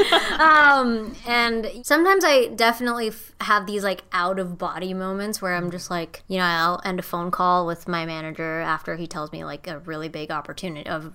And sometimes I definitely have these like out of body moments where I'm just like, you know, I'll end a phone call with my manager after he tells me like a really big opportunity. I'll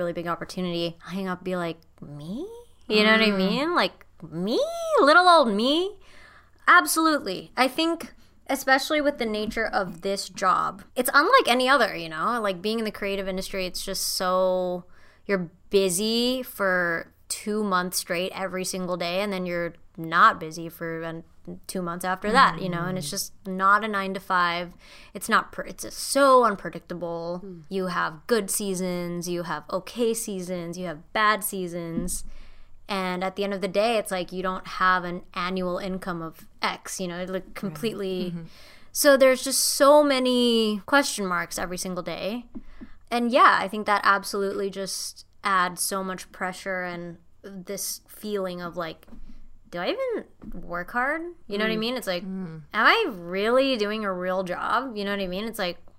hang up and be like, me? You know what I mean? Like, me? Little old me? Absolutely. I think, especially with the nature of this job, it's unlike any other, you know? Like, being in the creative industry, it's just so... You're busy for 2 months straight every single day, and then you're not busy for 2 months after that, you know? And it's just not a 9 to 5. It's not... it's just so unpredictable. You have good seasons. You have okay seasons. You have bad seasons. And at the end of the day, it's like you don't have an annual income of X, you know, it like completely. So there's just so many question marks every single day. And yeah, I think that absolutely just adds so much pressure and this feeling of like, do I even work hard? You know what I mean? It's like, am I really doing a real job? You know what I mean? It's like,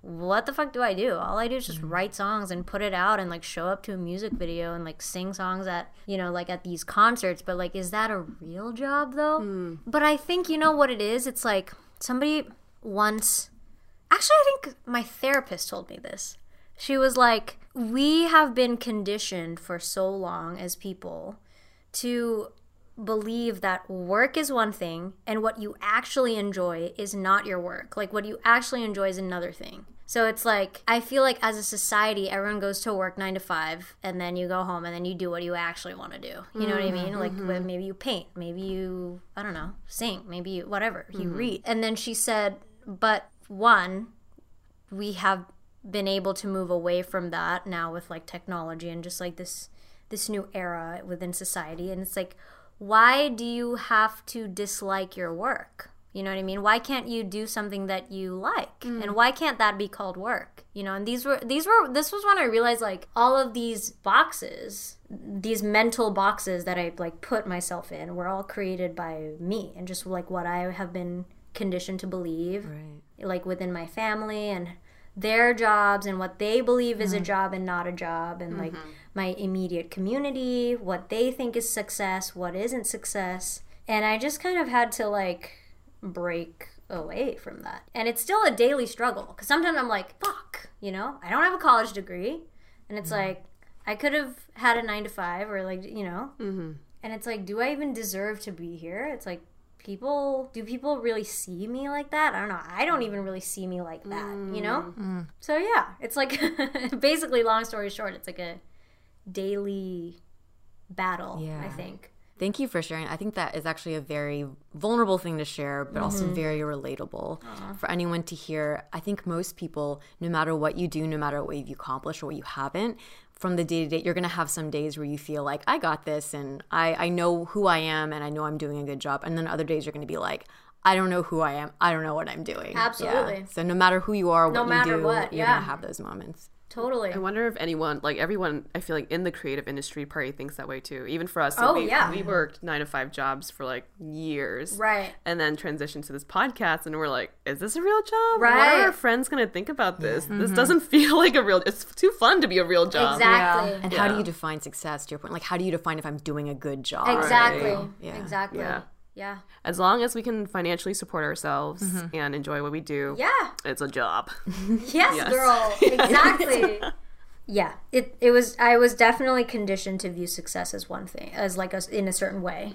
what the fuck do I do? All I do is just write songs and put it out and like show up to a music video and like sing songs at, you know, like at these concerts. But like, is that a real job though? But I think, you know what it is? It's like somebody once, actually, I think my therapist told me this. She was like, we have been conditioned for so long as people to believe that work is one thing and what you actually enjoy is not your work. Like what you actually enjoy is another thing. So it's like, I feel like as a society, everyone goes to work 9 to 5 and then you go home and then you do what you actually want to do. You know what I mean? Like maybe you paint, maybe you, I don't know, sing, maybe you, whatever, you read. And then she said, but one, we have been able to move away from that now with like technology and just like this new era within society. And it's like, why do you have to dislike your work? You know what I mean? Why can't you do something that you like? And why can't that be called work? You know, and this was when I realized like all of these boxes, these mental boxes that I like put myself in were all created by me and just like what I have been conditioned to believe, like within my family and their jobs and what they believe is a job and not a job, and like my immediate community, what they think is success, what isn't success. And I just kind of had to like break away from that. And it's still a daily struggle because sometimes I'm like, fuck, you know, I don't have a college degree. And it's like, I could have had a 9 to 5 or like, you know, and it's like, do I even deserve to be here? It's like, do people really see me like that? I don't know. I don't even really see me like that, you know? So yeah, it's like basically, long story short, it's like a daily battle, I think. Thank you for sharing. I think that is actually a very vulnerable thing to share, but also very relatable for anyone to hear. I think most people, no matter what you do, no matter what you've accomplished or what you haven't, from the day to day, you're going to have some days where you feel like, I got this and I know who I am and I know I'm doing a good job. And then other days you're going to be like, I don't know who I am. I don't know what I'm doing. Absolutely. Yeah. So no matter who you are, what you do, what, you're going to have those moments. Totally. I wonder if anyone, like everyone, I feel like in the creative industry probably thinks that way too. Even for us, we worked 9 to 5 jobs for like years, right? And then transitioned to this podcast, and we're like, "Is this a real job? Right? What are our friends gonna think about this? This doesn't feel like a real. It's too fun to be a real job." Exactly. Yeah. And how do you define success? To your point, like how do you define if I'm doing a good job? Exactly. Right? Yeah. Exactly. Yeah. Yeah. As long as we can financially support ourselves and enjoy what we do, it's a job. Yes, girl. Exactly. Yeah, it was. I was definitely conditioned to view success as one thing, as like in a certain way.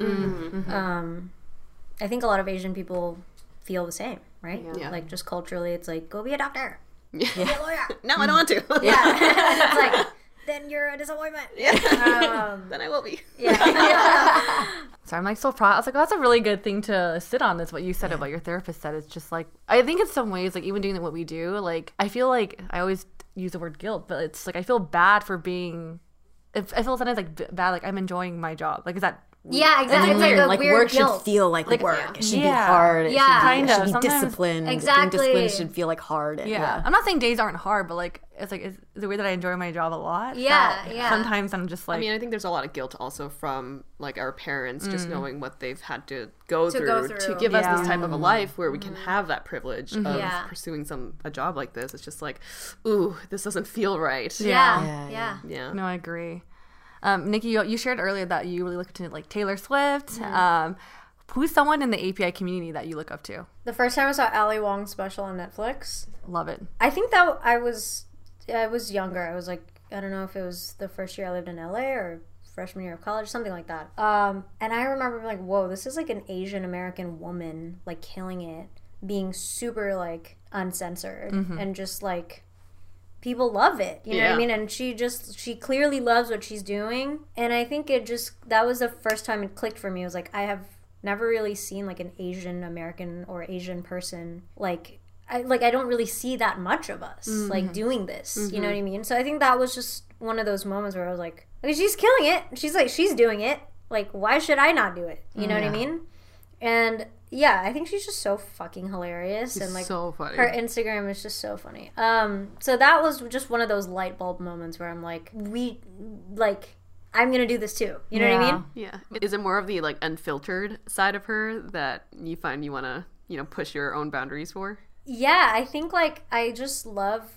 I think a lot of Asian people feel the same, right? Yeah. Like just culturally, it's like go be a doctor, be a lawyer. No, I don't want to. Yeah, it's like then you're a disappointment. Yeah, then I will be. Yeah. So I'm like so proud. I was like, oh, that's a really good thing to sit on. Is what you said about your therapist said. It's just like, I think in some ways, like even doing what we do, like I feel like I always use the word guilt, but it's like I feel bad for being. I feel sometimes like bad, like I'm enjoying my job. Like is that? Yeah, exactly. It's like a weird work guilt. should feel like work. It should be hard. It kind should of. be Sometimes- disciplined. Exactly. Being disciplined should feel like hard. And, I'm not saying days aren't hard, but like it's the way that I enjoy my job a lot. Yeah, that yeah. Sometimes I'm just like. I mean, I think there's a lot of guilt also from like our parents just knowing what they've had to go through to give us this type of a life where we can have that privilege of pursuing a job like this. It's just like, ooh, this doesn't feel right. Yeah. No, I agree. Nikki, you shared earlier that you really look up to like Taylor Swift. Who's someone in the API community that you look up to? The first time I saw Ali Wong's special on Netflix, Love it. I think that I was younger. I was like, I don't know if it was the first year I lived in LA or freshman year of college, something like that. And I remember like, whoa, this is like an Asian American woman like killing it, being super like uncensored and just like people love it, you know what I mean? And she clearly loves what she's doing. And I think that was the first time it clicked for me. It was like, I have never really seen like an Asian American or Asian person I don't really see that much of us like doing this, you know what I mean? So I think that was just one of those moments where I was like, okay, she's killing it. She's doing it. Like, why should I not do it? You know what I mean? And yeah, I think she's just so fucking hilarious. And like so funny. Her Instagram is just so funny. So that was just one of those light bulb moments where I'm like, I'm gonna do this too. You know what I mean? Yeah. Is it more of the like unfiltered side of her that you find you want to, push your own boundaries for? Yeah, I think like I just love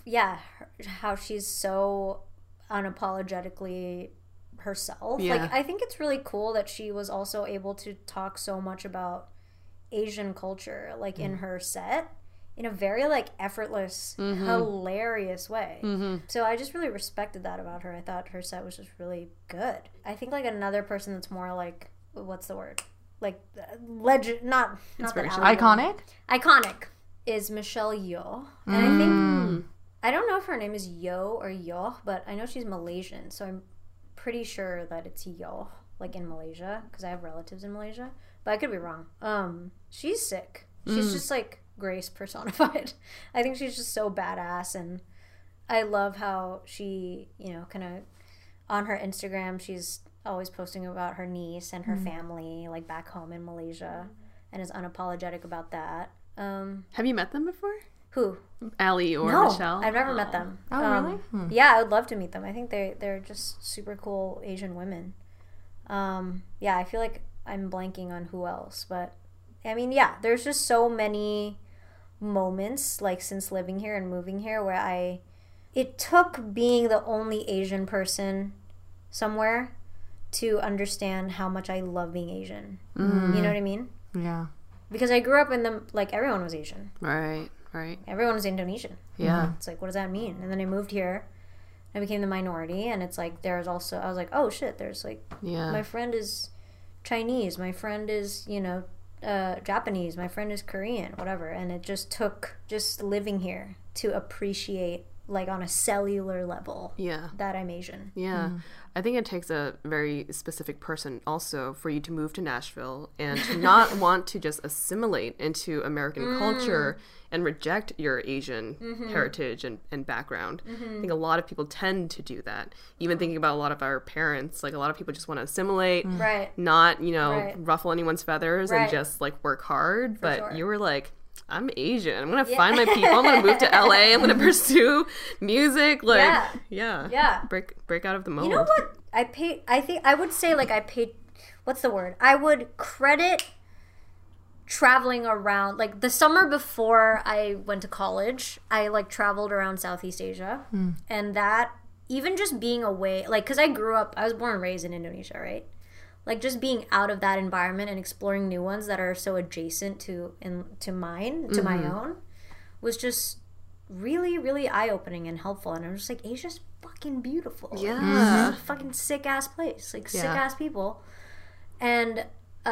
how she's so unapologetically herself. Yeah. Like I think it's really cool that she was also able to talk so much about Asian culture like in her set in a very like effortless, hilarious way. So I just really respected that about her. I thought her set was just really good. I think like another person that's more like, what's the word? Like legend, not that Iconic? iconic is Michelle Yeoh. And I think I don't know if her name is Yeoh or Yeoh, but I know she's Malaysian, so I'm pretty sure that it's Yeoh, like in Malaysia, because I have relatives in Malaysia. But I could be wrong. She's sick. She's just like Grace personified. I think she's just so badass, and I love how she, you know, kind of on her Instagram, she's always posting about her niece and her family, like back home in Malaysia, and is unapologetic about that. Have you met them before? Who? Allie or No, Michelle? I've never met them. Oh, really? Yeah, I would love to meet them. I think they're just super cool Asian women. Yeah, I feel like I'm blanking on who else, but I mean, yeah, there's just so many moments like since living here and moving here where it took being the only Asian person somewhere to understand how much I love being Asian. You know what I mean? Yeah. Because I grew up in the, like, everyone was Asian. Right. Everyone was Indonesian. Yeah. It's like, what does that mean? And then I moved here. I became the minority, and it's like there's also, I was like, oh shit, there's like, my friend is Chinese, my friend is, you know, Japanese, my friend is Korean, whatever. And it just took just living here to appreciate, like, on a cellular level, that I'm Asian. Yeah. I think it takes a very specific person also for you to move to Nashville and to not want to just assimilate into American culture and reject your Asian heritage and background. I think a lot of people tend to do that. Even thinking about a lot of our parents, like a lot of people just want to assimilate, not, you know, ruffle anyone's feathers and just like work hard. But you were like, I'm Asian. I'm gonna find my people. I'm gonna move to LA. I'm gonna pursue music. Like, break out of the mold. You know what? I think I would say like I paid. What's the word? I would credit traveling around. Like the summer before I went to college, I like traveled around Southeast Asia, and that even just being away, like, because I was born and raised in Indonesia, right? Like, just being out of that environment and exploring new ones that are so adjacent to my own, was just really, really eye-opening and helpful. And I was just like, Asia's fucking beautiful. Yeah. It's a fucking sick-ass place. Like, sick-ass people. And,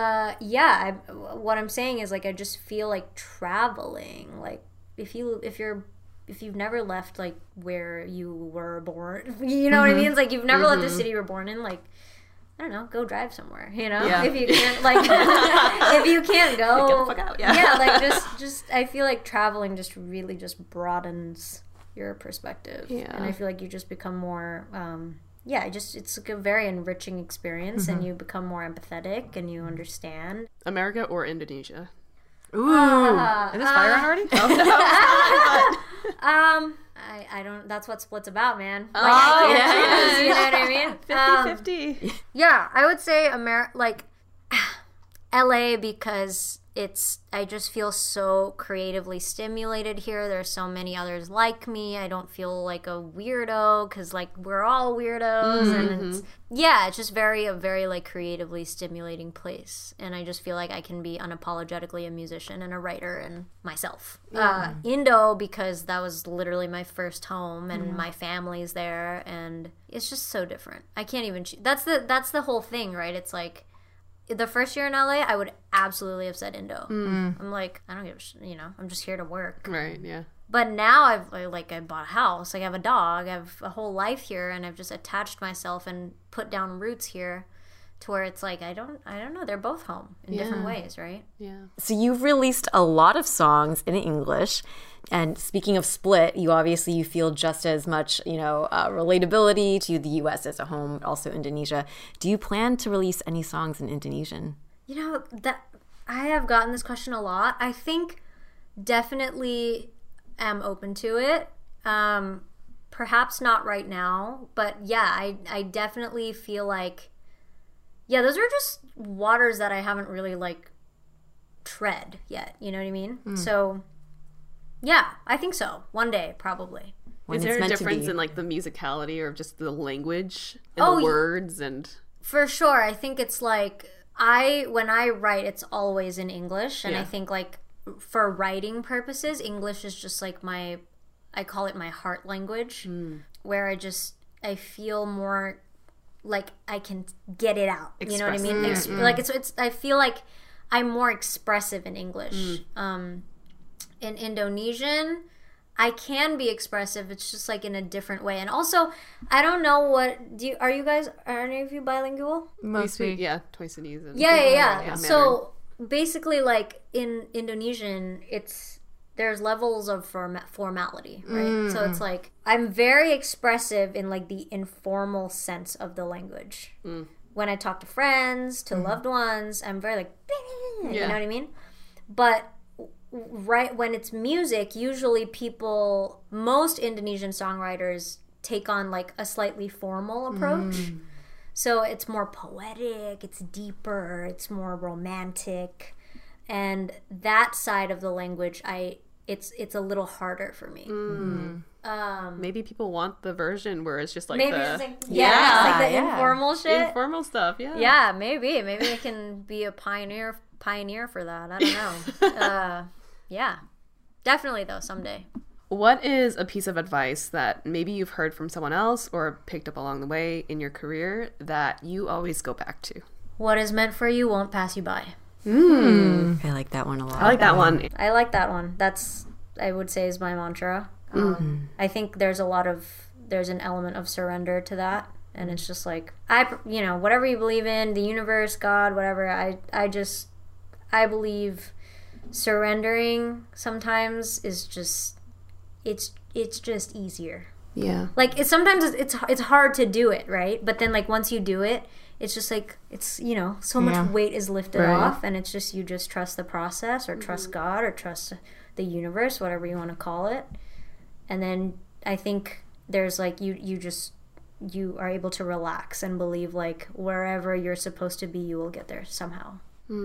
what I'm saying is, like, I just feel like traveling. Like, if you've never left, like, where you were born, you know what I mean? It's like, you've never left the city you were born in, like, I don't know, go drive somewhere, you know? Yeah. If you can't, like, if you can't go, get the fuck out, like, just, I feel like traveling just really just broadens your perspective. Yeah. And I feel like you just become more, it's like a very enriching experience, and you become more empathetic, and you understand. America or Indonesia? Ooh. Is this fire on already? I don't, that's what Split's about, man. Like, yes. You know what I mean? 50-50. Yeah, I would say LA, because I just feel so creatively stimulated here. There's so many others like me. I don't feel like a weirdo, because, like, we're all weirdos. And it's just a very, like, creatively stimulating place. And I just feel like I can be unapologetically a musician and a writer and myself. Indo, because that was literally my first home, and my family's there, and it's just so different. I can't even that's the whole thing, right? It's like, the first year in LA, I would absolutely have said Indo. I'm like, I don't give a I'm just here to work. Right, yeah. But now I bought a house, like, I have a dog, I have a whole life here, and I've just attached myself and put down roots here to where it's like, I don't know, they're both home in different ways, right? Yeah. So you've released a lot of songs in English. And speaking of Split, you feel just as much, relatability to the U.S. as a home, also Indonesia. Do you plan to release any songs in Indonesian? That I have gotten this question a lot. I think definitely am open to it. Perhaps not right now, but yeah, I definitely feel like, those are just waters that I haven't really, like, tread yet. You know what I mean? So Yeah, I think so. One day, probably. When Is it's there a meant to difference be. in like the musicality or just the language and the words and? For sure. I think it's like when I write, it's always in English, and I think like for writing purposes, English is just like I call it my heart language, where I feel more like I can get it out. You know what I mean? Like it's I feel like I'm more expressive in English. In Indonesian, I can be expressive. It's just like in a different way. And also, I don't know are any of you bilingual? Mostly. Yeah, Twisanese. And Yeah. So basically, like in Indonesian, there's levels of formality, right? So it's like I'm very expressive in like the informal sense of the language. When I talk to friends, to loved ones, I'm very like, you know what I mean? But right when it's music, usually most Indonesian songwriters take on like a slightly formal approach. So it's more poetic, it's deeper, it's more romantic, and that side of the language, it's a little harder for me. Maybe people want the version where it's just like the informal shit, informal stuff. Yeah, maybe I can be a pioneer for that. I don't know. Yeah, definitely though, someday. What is a piece of advice that maybe you've heard from someone else or picked up along the way in your career that you always go back to? What is meant for you won't pass you by. I like that one a lot. I like that one. I like that one. That's, I would say, is my mantra. I think there's an element of surrender to that. And it's just like, whatever you believe in, the universe, God, whatever, I believe surrendering sometimes is just, it's just easier. Yeah. Like sometimes it's hard to do it, right? But then like once you do it, it's just like it's so much weight is lifted off, and it's just you just trust the process, or trust God, or trust the universe, whatever you want to call it. And then I think there's like you are able to relax and believe like wherever you're supposed to be, you will get there somehow.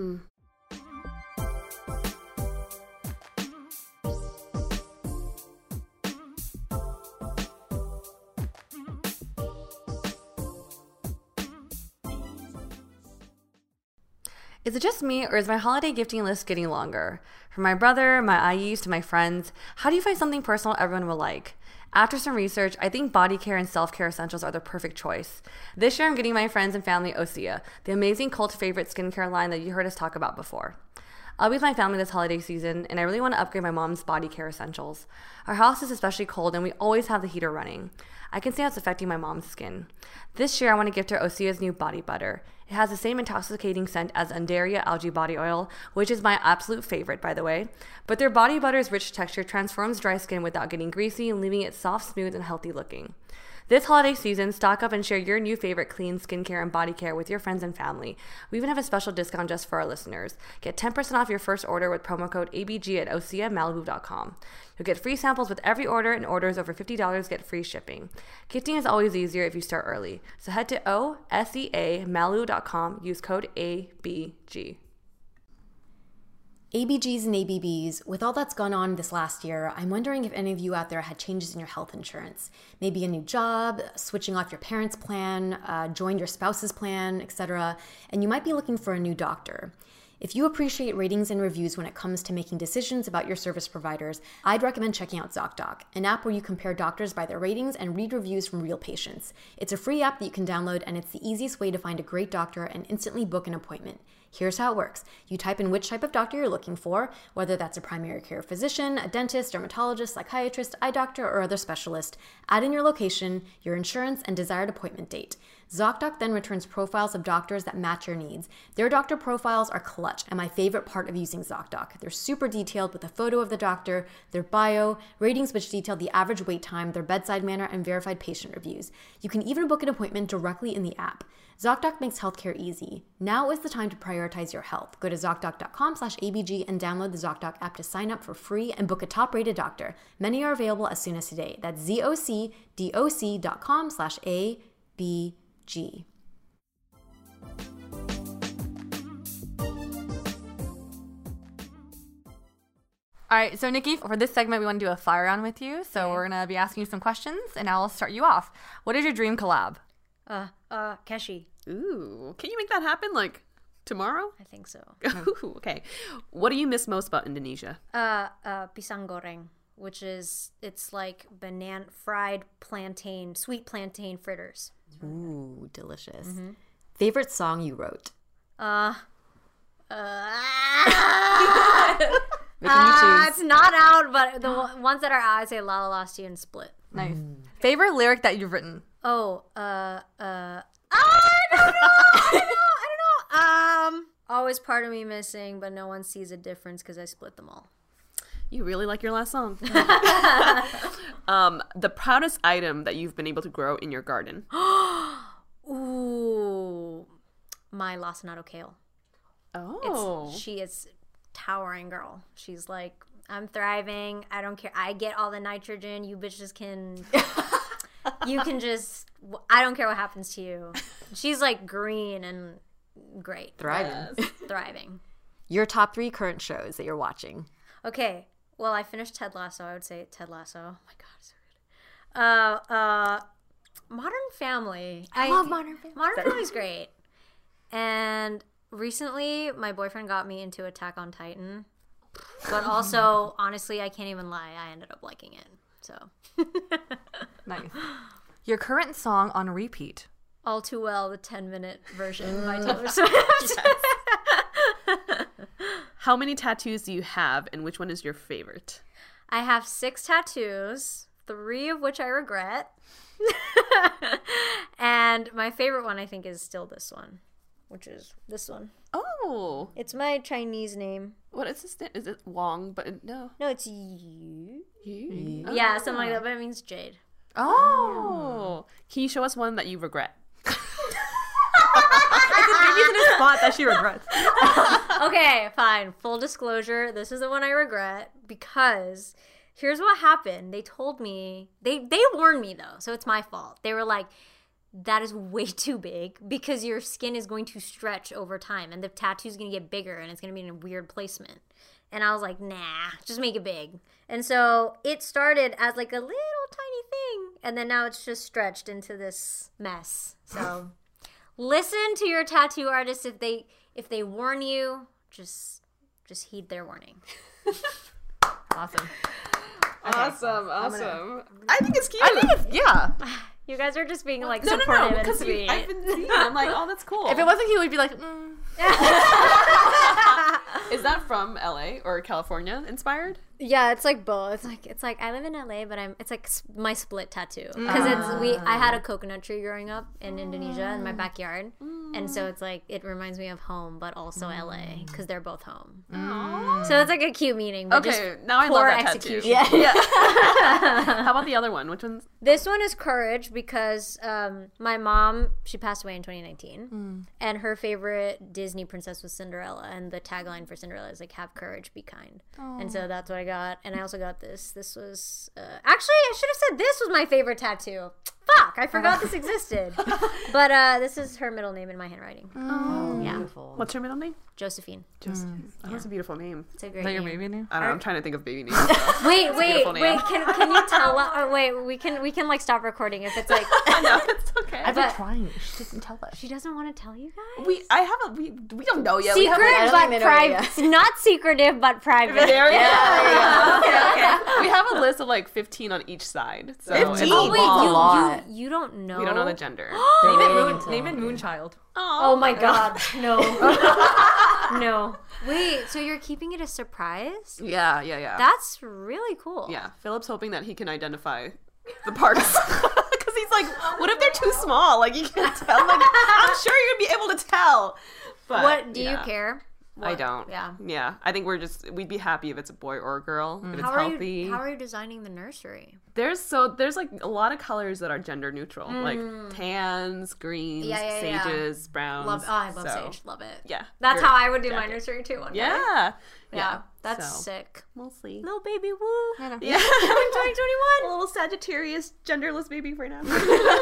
Is it just me, or is my holiday gifting list getting longer? From my brother, my ayis, to my friends, how do you find something personal everyone will like? After some research, I think body care and self-care essentials are the perfect choice. This year, I'm getting my friends and family Osea, the amazing cult favorite skincare line that you heard us talk about before. I'll be with my family this holiday season, and I really want to upgrade my mom's body care essentials. Our house is especially cold, and we always have the heater running. I can see how it's affecting my mom's skin. This year, I want to gift her Osea's new body butter. It has the same intoxicating scent as Undaria algae body oil, which is my absolute favorite, by the way. But their body butter's rich texture transforms dry skin without getting greasy and leaving it soft, smooth, and healthy looking. This holiday season, stock up and share your new favorite clean skincare and body care with your friends and family. We even have a special discount just for our listeners. Get 10% off your first order with promo code ABG at OseaMalibu.com. You'll get free samples with every order, and orders over $50 get free shipping. Gifting is always easier if you start early. So head to OSEAMalibu.com, use code ABG. ABGs and ABBs, with all that's gone on this last year, I'm wondering if any of you out there had changes in your health insurance. Maybe a new job, switching off your parents' plan, joined your spouse's plan, etc. And you might be looking for a new doctor. If you appreciate ratings and reviews when it comes to making decisions about your service providers, I'd recommend checking out ZocDoc, an app where you compare doctors by their ratings and read reviews from real patients. It's a free app that you can download, and it's the easiest way to find a great doctor and instantly book an appointment. Here's how it works. You type in which type of doctor you're looking for, whether that's a primary care physician, a dentist, dermatologist, psychiatrist, eye doctor, or other specialist. Add in your location, your insurance, and desired appointment date. ZocDoc then returns profiles of doctors that match your needs. Their doctor profiles are clutch, and my favorite part of using ZocDoc. They're super detailed with a photo of the doctor, their bio, ratings which detail the average wait time, their bedside manner, and verified patient reviews. You can even book an appointment directly in the app. ZocDoc makes healthcare easy. Now is the time to prioritize your health. Go to ZocDoc.com/ABG and download the ZocDoc app to sign up for free and book a top-rated doctor. Many are available as soon as today. That's ZocDoc.com/ABG. All right, so Nikki, for this segment, we want to do a fire round with you. So we're going to be asking you some questions, and I'll start you off. What is your dream collab? Keshi. Ooh, can you make that happen like tomorrow? I think so. Ooh, okay. What do you miss most about Indonesia? Pisang goreng, which is, it's like fried plantain, sweet plantain fritters. Ooh, delicious. Favorite song you wrote? It's not out, but the ones that are out, I say La La Lost You and Split. Nice. Favorite lyric that you've written? I don't know. Always part of me missing, but no one sees a difference because I split them all. You really like your last song. The proudest item that you've been able to grow in your garden. Ooh, my lacinato kale. Oh. She is towering girl. She's like, I'm thriving. I don't care. I get all the nitrogen. You bitches can. You can just. I don't care what happens to you. She's like green and great. Thriving. Your top 3 current shows that you're watching? Okay. Well, I finished Ted Lasso. I would say Ted Lasso. Oh my god, so good. Modern Family. I love Modern Family. Modern Family's great. And recently, my boyfriend got me into Attack on Titan. But also, honestly, I can't even lie. I ended up liking it. So. Nice. Your current song on repeat? All Too Well, the 10-minute version by Taylor Swift. How many tattoos do you have, and which one is your favorite? I have 6 tattoos, 3 of which I regret. And my favorite one, I think, is still this one, which is this one. Oh. It's my Chinese name. What is this? Is it Wong? But no. No, it's you. You? Yeah, something like that, but it means Jade. Oh. Can you show us one that you regret? Maybe in a spot that she regrets. Okay, fine. Full disclosure, this is the one I regret because here's what happened. They told me, they warned me though, so it's my fault. They were like, that is way too big because your skin is going to stretch over time and the tattoo's going to get bigger and it's going to be in a weird placement. And I was like, nah, just make it big. And so it started as like a little tiny thing and then now it's just stretched into this mess. So listen to your tattoo artist. If they warn you, just heed their warning. Awesome. Awesome. I think it's cute. Yeah. You guys are just being like No, supportive and because sweet. I've been seeing it. I'm like, oh, that's cool. If it wasn't you, we'd be like, Is that from LA or California inspired? Yeah, it's like both. It's like I live in LA, but it's like my split tattoo because I had a coconut tree growing up in Indonesia in my backyard, and so it's like it reminds me of home, but also LA because they're both home. So it's like a cute meaning. But Okay, just now I love poor that execution. tattoo. Yeah. How about the other one? Which one's? This one is Courage because my mom, she passed away in 2019, and her favorite Disney princess was Cinderella, and the tagline for Cinderella is like "Have courage, be kind," and so that's what I got. And I also got this. This was actually I should have said this was my favorite tattoo. Fuck, I forgot this existed. But this is her middle name in my handwriting. Oh, Yeah. beautiful. What's her middle name? Josephine. Josephine. Oh, that's a beautiful name. It's a great is that your name. baby name? I don't know. I'm trying to think of baby names. Wait. beautiful name. Can you tell? Wait, we can like stop recording if it's like. I know it's okay. I've been But- trying. She doesn't tell us. She doesn't want to tell you guys. we don't know yet. Secret I don't but even know private. Not secretive but private. There we go. Okay. We have a list of like 15 on each side. So 15? it's Oh wait, A lot. you don't know. we don't know the gender. Name it Moonchild. Oh my god, no. No. Wait, so you're keeping it a surprise? Yeah. That's really cool. Yeah. Philip's hoping that he can identify the parts. Because he's like, what if they're too small? Like, you can't tell. Like, I'm sure you'd be able to tell. But, What do you yeah. care? I don't. Yeah. Yeah. I think we'd be happy if it's a boy or a girl. If it's How are healthy. you designing the nursery? There's like a lot of colors that are gender neutral. Like tans, greens, Yeah. sages, browns. I love So, sage. Love it. Yeah. That's your how I would do my jacket. nursery too. One day. Yeah. That's So, sick. We'll see. Little baby woo. Yeah. In 2021. A little Sagittarius genderless baby for now.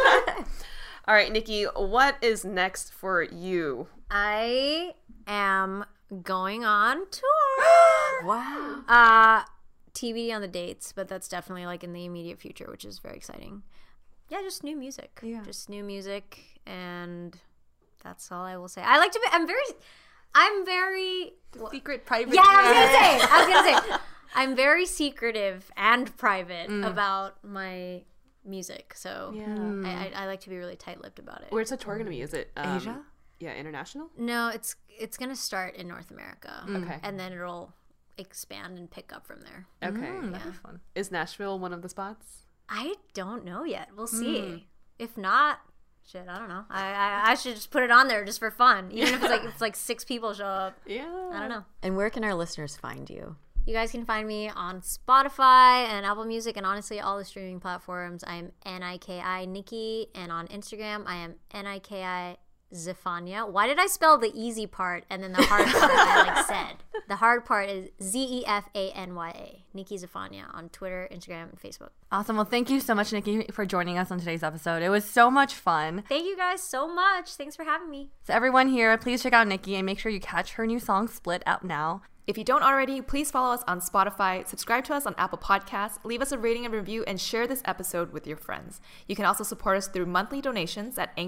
All right, Nikki, what is next for you? I am going on tour. Wow. TBD on the dates, but that's definitely like in the immediate future, which is very exciting. Yeah, just new music. Yeah. Just new music, and that's all I will say. I like to be. I'm very Secret, private. Yeah, I was gonna say. I'm very secretive and private about my music, so I like to be really tight-lipped about it. Where's the tour gonna be? Is it Asia? Yeah, international. No, it's gonna start in North America, Okay. and then it'll expand and pick up from there. Okay. That'd be fun. Is Nashville one of the spots? I don't know yet. We'll see. If not, shit, I don't know. I should just put it on there just for fun, even if it's like 6 people show up. Yeah. I don't know. And where can our listeners find you? You guys can find me on Spotify and Apple Music and honestly all the streaming platforms. I'm Niki Nikki, and on Instagram I am Niki Zefania. Why did I spell the easy part and then the hard part I said? The hard part is Zefanya. Niki Zefania on Twitter, Instagram, and Facebook. Awesome. Well, thank you so much, Nikki, for joining us on today's episode. It was so much fun. Thank you guys so much. Thanks for having me. So everyone here, please check out Nikki and make sure you catch her new song, Split, out now. If you don't already, please follow us on Spotify, subscribe to us on Apple Podcasts, leave us a rating and review, and share this episode with your friends. You can also support us through monthly donations at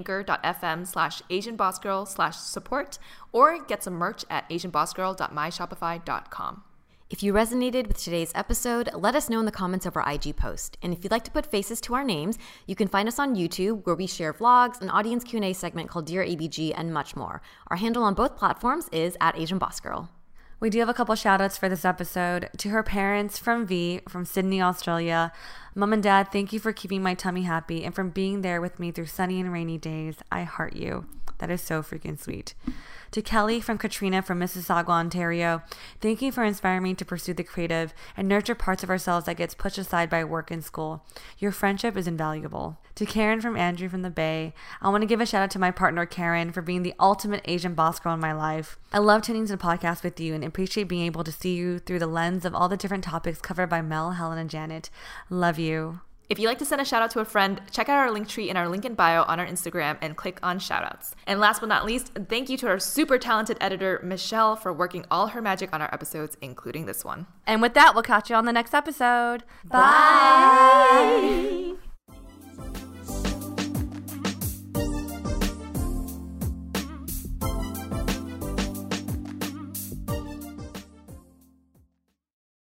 anchor.fm/AsianBossGirl/support or get some merch at AsianBossGirl.myshopify.com. If you resonated with today's episode, let us know in the comments of our IG post. And if you'd like to put faces to our names, you can find us on YouTube, where we share vlogs, an audience Q&A segment called Dear ABG, and much more. Our handle on both platforms is @AsianBossGirl. We do have a couple shout outs for this episode. To her parents from V from Sydney, Australia. Mom and Dad, thank you for keeping my tummy happy and for being there with me through sunny and rainy days. I heart you. That is so freaking sweet. To Kelly from Katrina from Mississauga, Ontario, thank you for inspiring me to pursue the creative and nurture parts of ourselves that gets pushed aside by work and school. Your friendship is invaluable. To Karen from Andrew from the Bay, I want to give a shout out to my partner Karen for being the ultimate Asian boss girl in my life. I love tuning to the podcast with you and appreciate being able to see you through the lens of all the different topics covered by Mel, Helen, and Janet. Love you. If you'd like to send a shout out to a friend, check out our link tree in our link in bio on our Instagram and click on shoutouts. And last but not least, thank you to our super talented editor, Michelle, for working all her magic on our episodes, including this one. And with that, we'll catch you on the next episode. Bye.